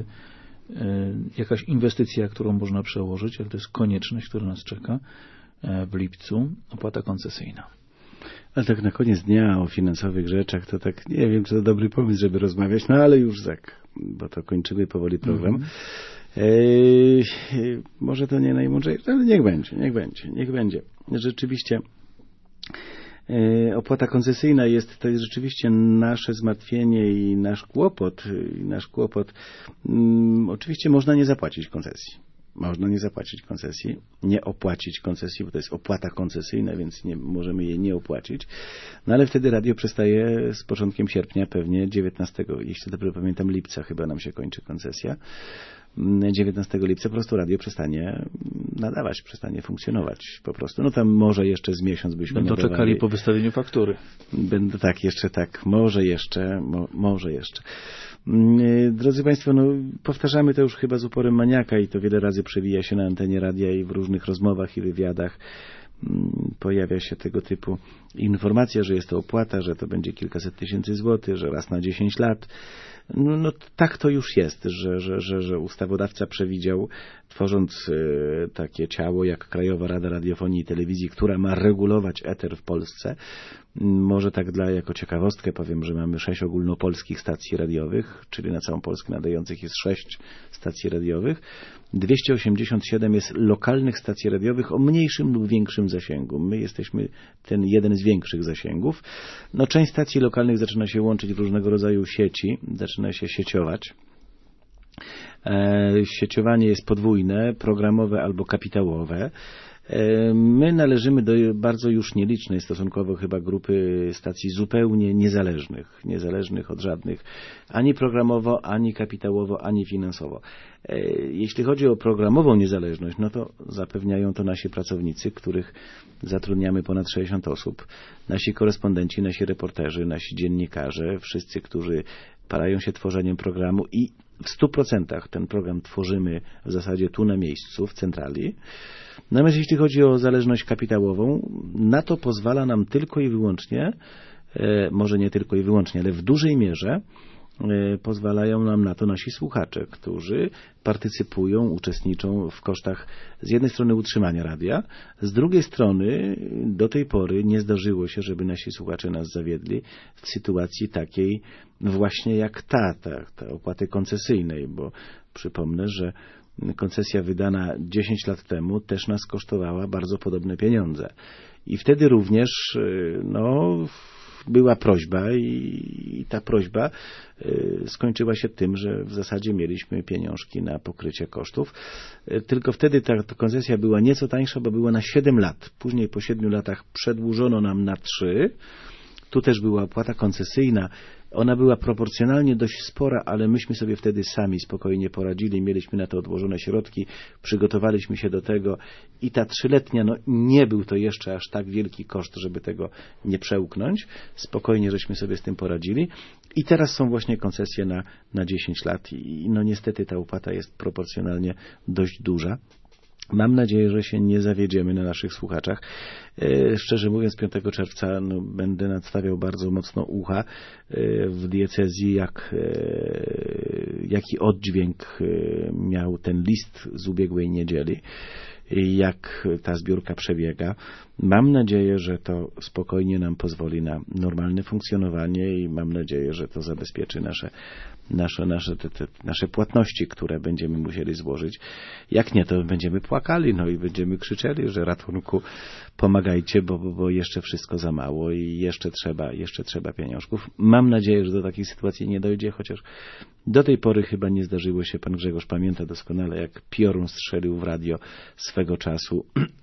jakaś inwestycja, którą można przełożyć, ale to jest konieczność, która nas czeka w lipcu, opłata koncesyjna. Ale tak na koniec dnia o finansowych rzeczach, to tak nie wiem, czy to dobry pomysł, żeby rozmawiać, no ale już tak, bo to kończymy powoli program. Mm-hmm. Yy, może to nie najmądrzejsze, ale niech będzie, niech będzie, niech będzie. Rzeczywiście yy, opłata koncesyjna jest, to jest rzeczywiście nasze zmartwienie i nasz kłopot. I nasz kłopot. Yy, oczywiście można nie zapłacić koncesji. Można nie zapłacić koncesji, nie opłacić koncesji, bo to jest opłata koncesyjna, więc nie, możemy jej nie opłacić. No ale wtedy radio przestaje z początkiem sierpnia, pewnie dziewiętnastego, jeśli dobrze pamiętam, lipca chyba nam się kończy koncesja. dziewiętnastego lipca po prostu radio przestanie nadawać, przestanie funkcjonować po prostu. No tam może jeszcze z miesiąc byśmy Będą nadawali. czekali po wystawieniu faktury. Będę tak, jeszcze tak, może jeszcze, mo, może jeszcze. Drodzy Państwo, no, powtarzamy to już chyba z uporem maniaka i to wiele razy przewija się na antenie radia i w różnych rozmowach i wywiadach. Pojawia się tego typu informacja, że jest to opłata, że to będzie kilkaset tysięcy złotych, że raz na dziesięć lat. No, no tak to już jest, że, że, że, że ustawodawca przewidział, tworząc y, takie ciało jak Krajowa Rada Radiofonii i Telewizji, która ma regulować eter w Polsce. Może tak dla, jako ciekawostkę powiem, że mamy sześć ogólnopolskich stacji radiowych, czyli na całą Polskę nadających jest sześć stacji radiowych. dwieście osiemdziesiąt siedem jest lokalnych stacji radiowych o mniejszym lub większym zasięgu. My jesteśmy ten jeden z większych zasięgów. No, część stacji lokalnych zaczyna się łączyć w różnego rodzaju sieci, zaczyna się sieciować. E, sieciowanie jest podwójne, programowe albo kapitałowe. My należymy do bardzo już nielicznej stosunkowo chyba grupy stacji zupełnie niezależnych, niezależnych od żadnych, ani programowo, ani kapitałowo, ani finansowo. Jeśli chodzi o programową niezależność, no to zapewniają to nasi pracownicy, których zatrudniamy ponad sześćdziesiąt osób, nasi korespondenci, nasi reporterzy, nasi dziennikarze, wszyscy, którzy parają się tworzeniem programu i w stu procentach ten program tworzymy w zasadzie tu na miejscu, w centrali. Natomiast jeśli chodzi o zależność kapitałową, na to pozwala nam tylko i wyłącznie, e, może nie tylko i wyłącznie, ale w dużej mierze e, pozwalają nam na to nasi słuchacze, którzy partycypują, uczestniczą w kosztach z jednej strony utrzymania radia, z drugiej strony do tej pory nie zdarzyło się, żeby nasi słuchacze nas zawiedli w sytuacji takiej właśnie jak ta, ta, ta opłaty koncesyjnej, bo przypomnę, że koncesja wydana dziesięć lat temu też nas kosztowała bardzo podobne pieniądze. I wtedy również no, była prośba i ta prośba skończyła się tym, że w zasadzie mieliśmy pieniążki na pokrycie kosztów. Tylko wtedy ta koncesja była nieco tańsza, bo była na siedem lat. Później po siedmiu latach przedłużono nam na trzy. Tu też była opłata koncesyjna. Ona była proporcjonalnie dość spora, ale myśmy sobie wtedy sami spokojnie poradzili, mieliśmy na to odłożone środki, przygotowaliśmy się do tego i ta trzyletnia, no nie był to jeszcze aż tak wielki koszt, żeby tego nie przełknąć. Spokojnie żeśmy sobie z tym poradzili i teraz są właśnie koncesje na, na dziesięć lat i no niestety ta opłata jest proporcjonalnie dość duża. Mam nadzieję, że się nie zawiedziemy na naszych słuchaczach. E, szczerze mówiąc, piątego czerwca no, będę nadstawiał bardzo mocno ucha e, w diecezji, jak, e, jaki oddźwięk e, miał ten list z ubiegłej niedzieli, jak ta zbiórka przebiega. Mam nadzieję, że to spokojnie nam pozwoli na normalne funkcjonowanie i mam nadzieję, że to zabezpieczy nasze, nasze, nasze, te, te, nasze płatności, które będziemy musieli złożyć. Jak nie, to będziemy płakali, no i będziemy krzyczeli, że ratunku, pomagajcie, bo, bo, bo jeszcze wszystko za mało i jeszcze trzeba, jeszcze trzeba pieniążków. Mam nadzieję, że do takiej sytuacji nie dojdzie, chociaż do tej pory chyba nie zdarzyło się, pan Grzegorz pamięta doskonale, jak piorun strzelił w radio swego czasu.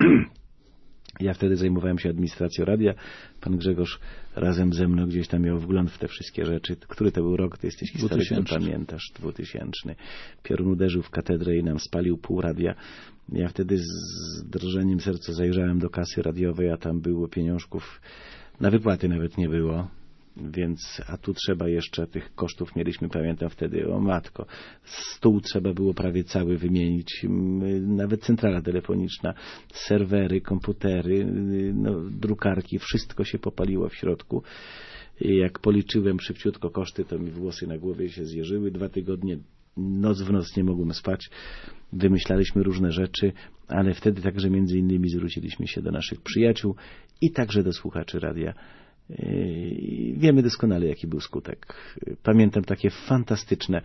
Ja wtedy zajmowałem się administracją radia. Pan Grzegorz razem ze mną gdzieś tam miał wgląd w te wszystkie rzeczy. Który to był rok? Ty jesteś historykiem, pamiętasz? dwutysięczny. Piorun uderzył w katedrę i nam spalił pół radia. Ja wtedy z drżeniem serca zajrzałem do kasy radiowej, a tam było pieniążków. Na wypłaty nawet nie było. Więc, a tu trzeba jeszcze tych kosztów mieliśmy, pamiętam wtedy, o matko, stół trzeba było prawie cały wymienić, nawet centrala telefoniczna, serwery, komputery, no, drukarki, wszystko się popaliło w środku. I jak policzyłem szybciutko koszty, to mi włosy na głowie się zjeżyły. Dwa tygodnie noc w noc nie mogłem spać. Wymyślaliśmy różne rzeczy, ale wtedy także między innymi zwróciliśmy się do naszych przyjaciół i także do słuchaczy radia Wiemy doskonale, jaki był skutek. Pamiętam takie fantastyczne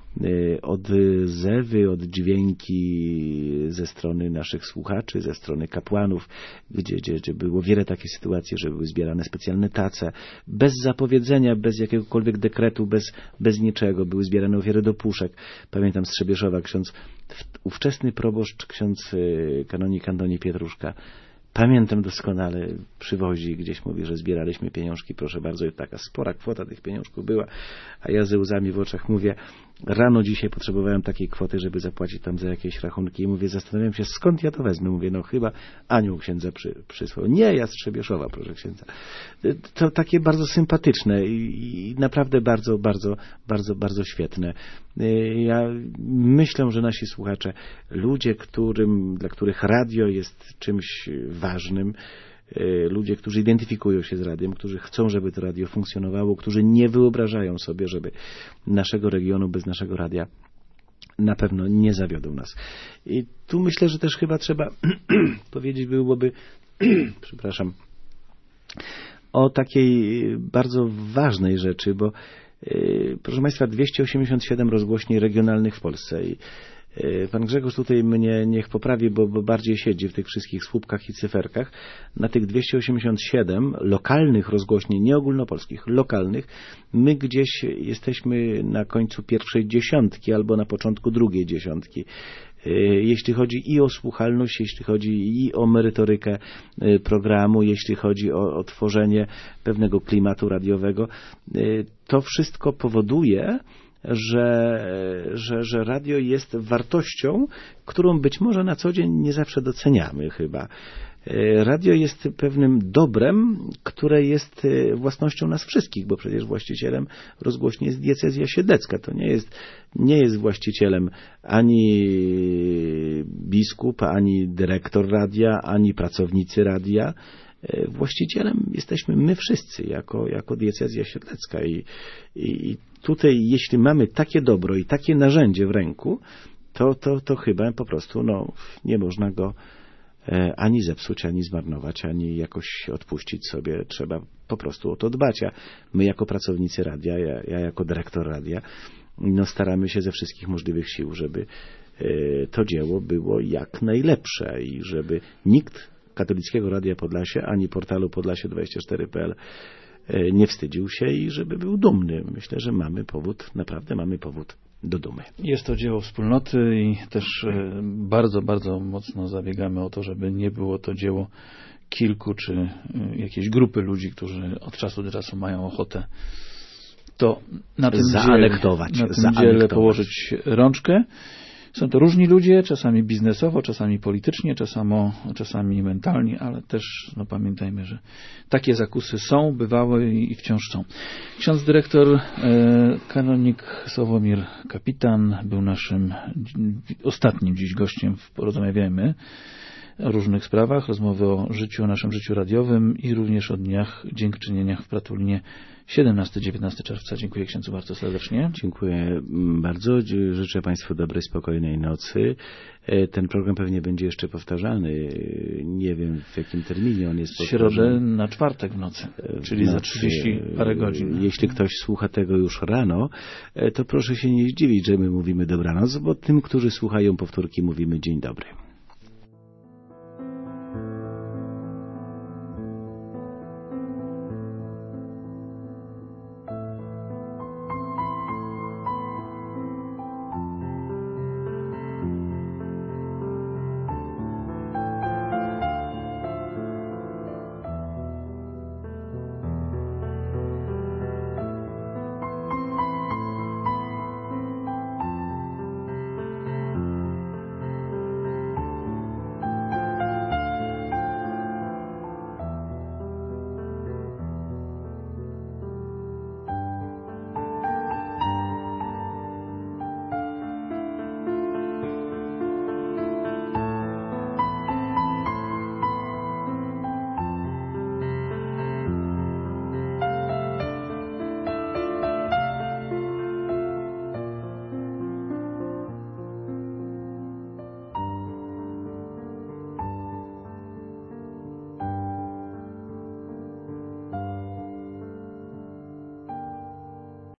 odzewy, oddźwięki ze strony naszych słuchaczy, ze strony kapłanów, gdzie, gdzie, gdzie było wiele takich sytuacji, że były zbierane specjalne tace, bez zapowiedzenia, bez jakiegokolwiek dekretu, bez, bez niczego. Były zbierane ofiary do puszek. Pamiętam z Trzebieszowa ksiądz, ówczesny proboszcz, ksiądz kanonik Antoni Pietruszka, pamiętam doskonale, przywozi gdzieś, mówi, że zbieraliśmy pieniążki, proszę bardzo, i taka spora kwota tych pieniążków była, a ja ze łzami w oczach mówię, rano dzisiaj potrzebowałem takiej kwoty, żeby zapłacić tam za jakieś rachunki i mówię, zastanawiam się, skąd ja to wezmę. Mówię, no chyba anioł księdza przy, przysłał. Nie, ja z Trzebieszowa, proszę księdza. To takie bardzo sympatyczne i, i naprawdę bardzo, bardzo, bardzo, bardzo świetne. Ja myślę, że nasi słuchacze, ludzie, którym, dla których radio jest czymś ważnym, ludzie, którzy identyfikują się z radiem, którzy chcą, żeby to radio funkcjonowało, którzy nie wyobrażają sobie, żeby naszego regionu bez naszego radia, na pewno nie zawiodą nas. I tu myślę, że też chyba trzeba powiedzieć byłoby przepraszam, o takiej bardzo ważnej rzeczy, bo proszę Państwa, dwieście osiemdziesiąt siedem rozgłośni regionalnych w Polsce i pan Grzegorz tutaj mnie niech poprawi, bo, bo bardziej siedzi w tych wszystkich słupkach i cyferkach. Na tych dwieście osiemdziesiąt siedem lokalnych rozgłośni, nie ogólnopolskich, lokalnych, my gdzieś jesteśmy na końcu pierwszej dziesiątki albo na początku drugiej dziesiątki. Jeśli chodzi i o słuchalność, jeśli chodzi i o merytorykę programu, jeśli chodzi o, o tworzenie pewnego klimatu radiowego, to wszystko powoduje, Że, że, że radio jest wartością, którą być może na co dzień nie zawsze doceniamy chyba. Radio jest pewnym dobrem, które jest własnością nas wszystkich, bo przecież właścicielem rozgłośni jest diecezja siedlecka. To nie jest, nie jest właścicielem ani biskup, ani dyrektor radia, ani pracownicy radia. Właścicielem jesteśmy my wszyscy jako, jako diecezja siedlecka i, i, i tutaj jeśli mamy takie dobro i takie narzędzie w ręku, to, to, to chyba po prostu no, nie można go e, ani zepsuć, ani zmarnować, ani jakoś odpuścić sobie. Trzeba po prostu o to dbać. A my jako pracownicy radia, ja, ja jako dyrektor radia, no, staramy się ze wszystkich możliwych sił, żeby e, to dzieło było jak najlepsze i żeby nikt Katolickiego Radia Podlasie, ani portalu Podlasie dwadzieścia cztery kropka pe el nie wstydził się i żeby był dumny. Myślę, że mamy powód, naprawdę mamy powód do dumy. Jest to dzieło wspólnoty i też bardzo, bardzo mocno zabiegamy o to, żeby nie było to dzieło kilku czy jakiejś grupy ludzi, którzy od czasu do czasu mają ochotę to na tym zaanektować, dziele, na tym zaanektować. dziele położyć rączkę. Są to różni ludzie, czasami biznesowo, czasami politycznie, czasami, czasami mentalnie, ale też no, pamiętajmy, że takie zakusy są, bywały i wciąż są. Ksiądz dyrektor e, kanonik Sławomir Kapitan był naszym ostatnim dziś gościem w Porozmawiajmy o różnych sprawach, rozmowy o życiu, o naszym życiu radiowym i również o dniach dziękczynieniach w Pratulinie siedemnastego dziewiętnastego czerwca. Dziękuję księdzu bardzo serdecznie. Dziękuję bardzo. Życzę Państwu dobrej, spokojnej nocy. Ten program pewnie będzie jeszcze powtarzany. Nie wiem, w jakim terminie on jest w środę na czwartek w nocy, czyli w nocy, za trzydzieści parę godzin. Jeśli ktoś słucha tego już rano, to proszę się nie zdziwić, że my mówimy dobranoc, bo tym, którzy słuchają powtórki, mówimy dzień dobry.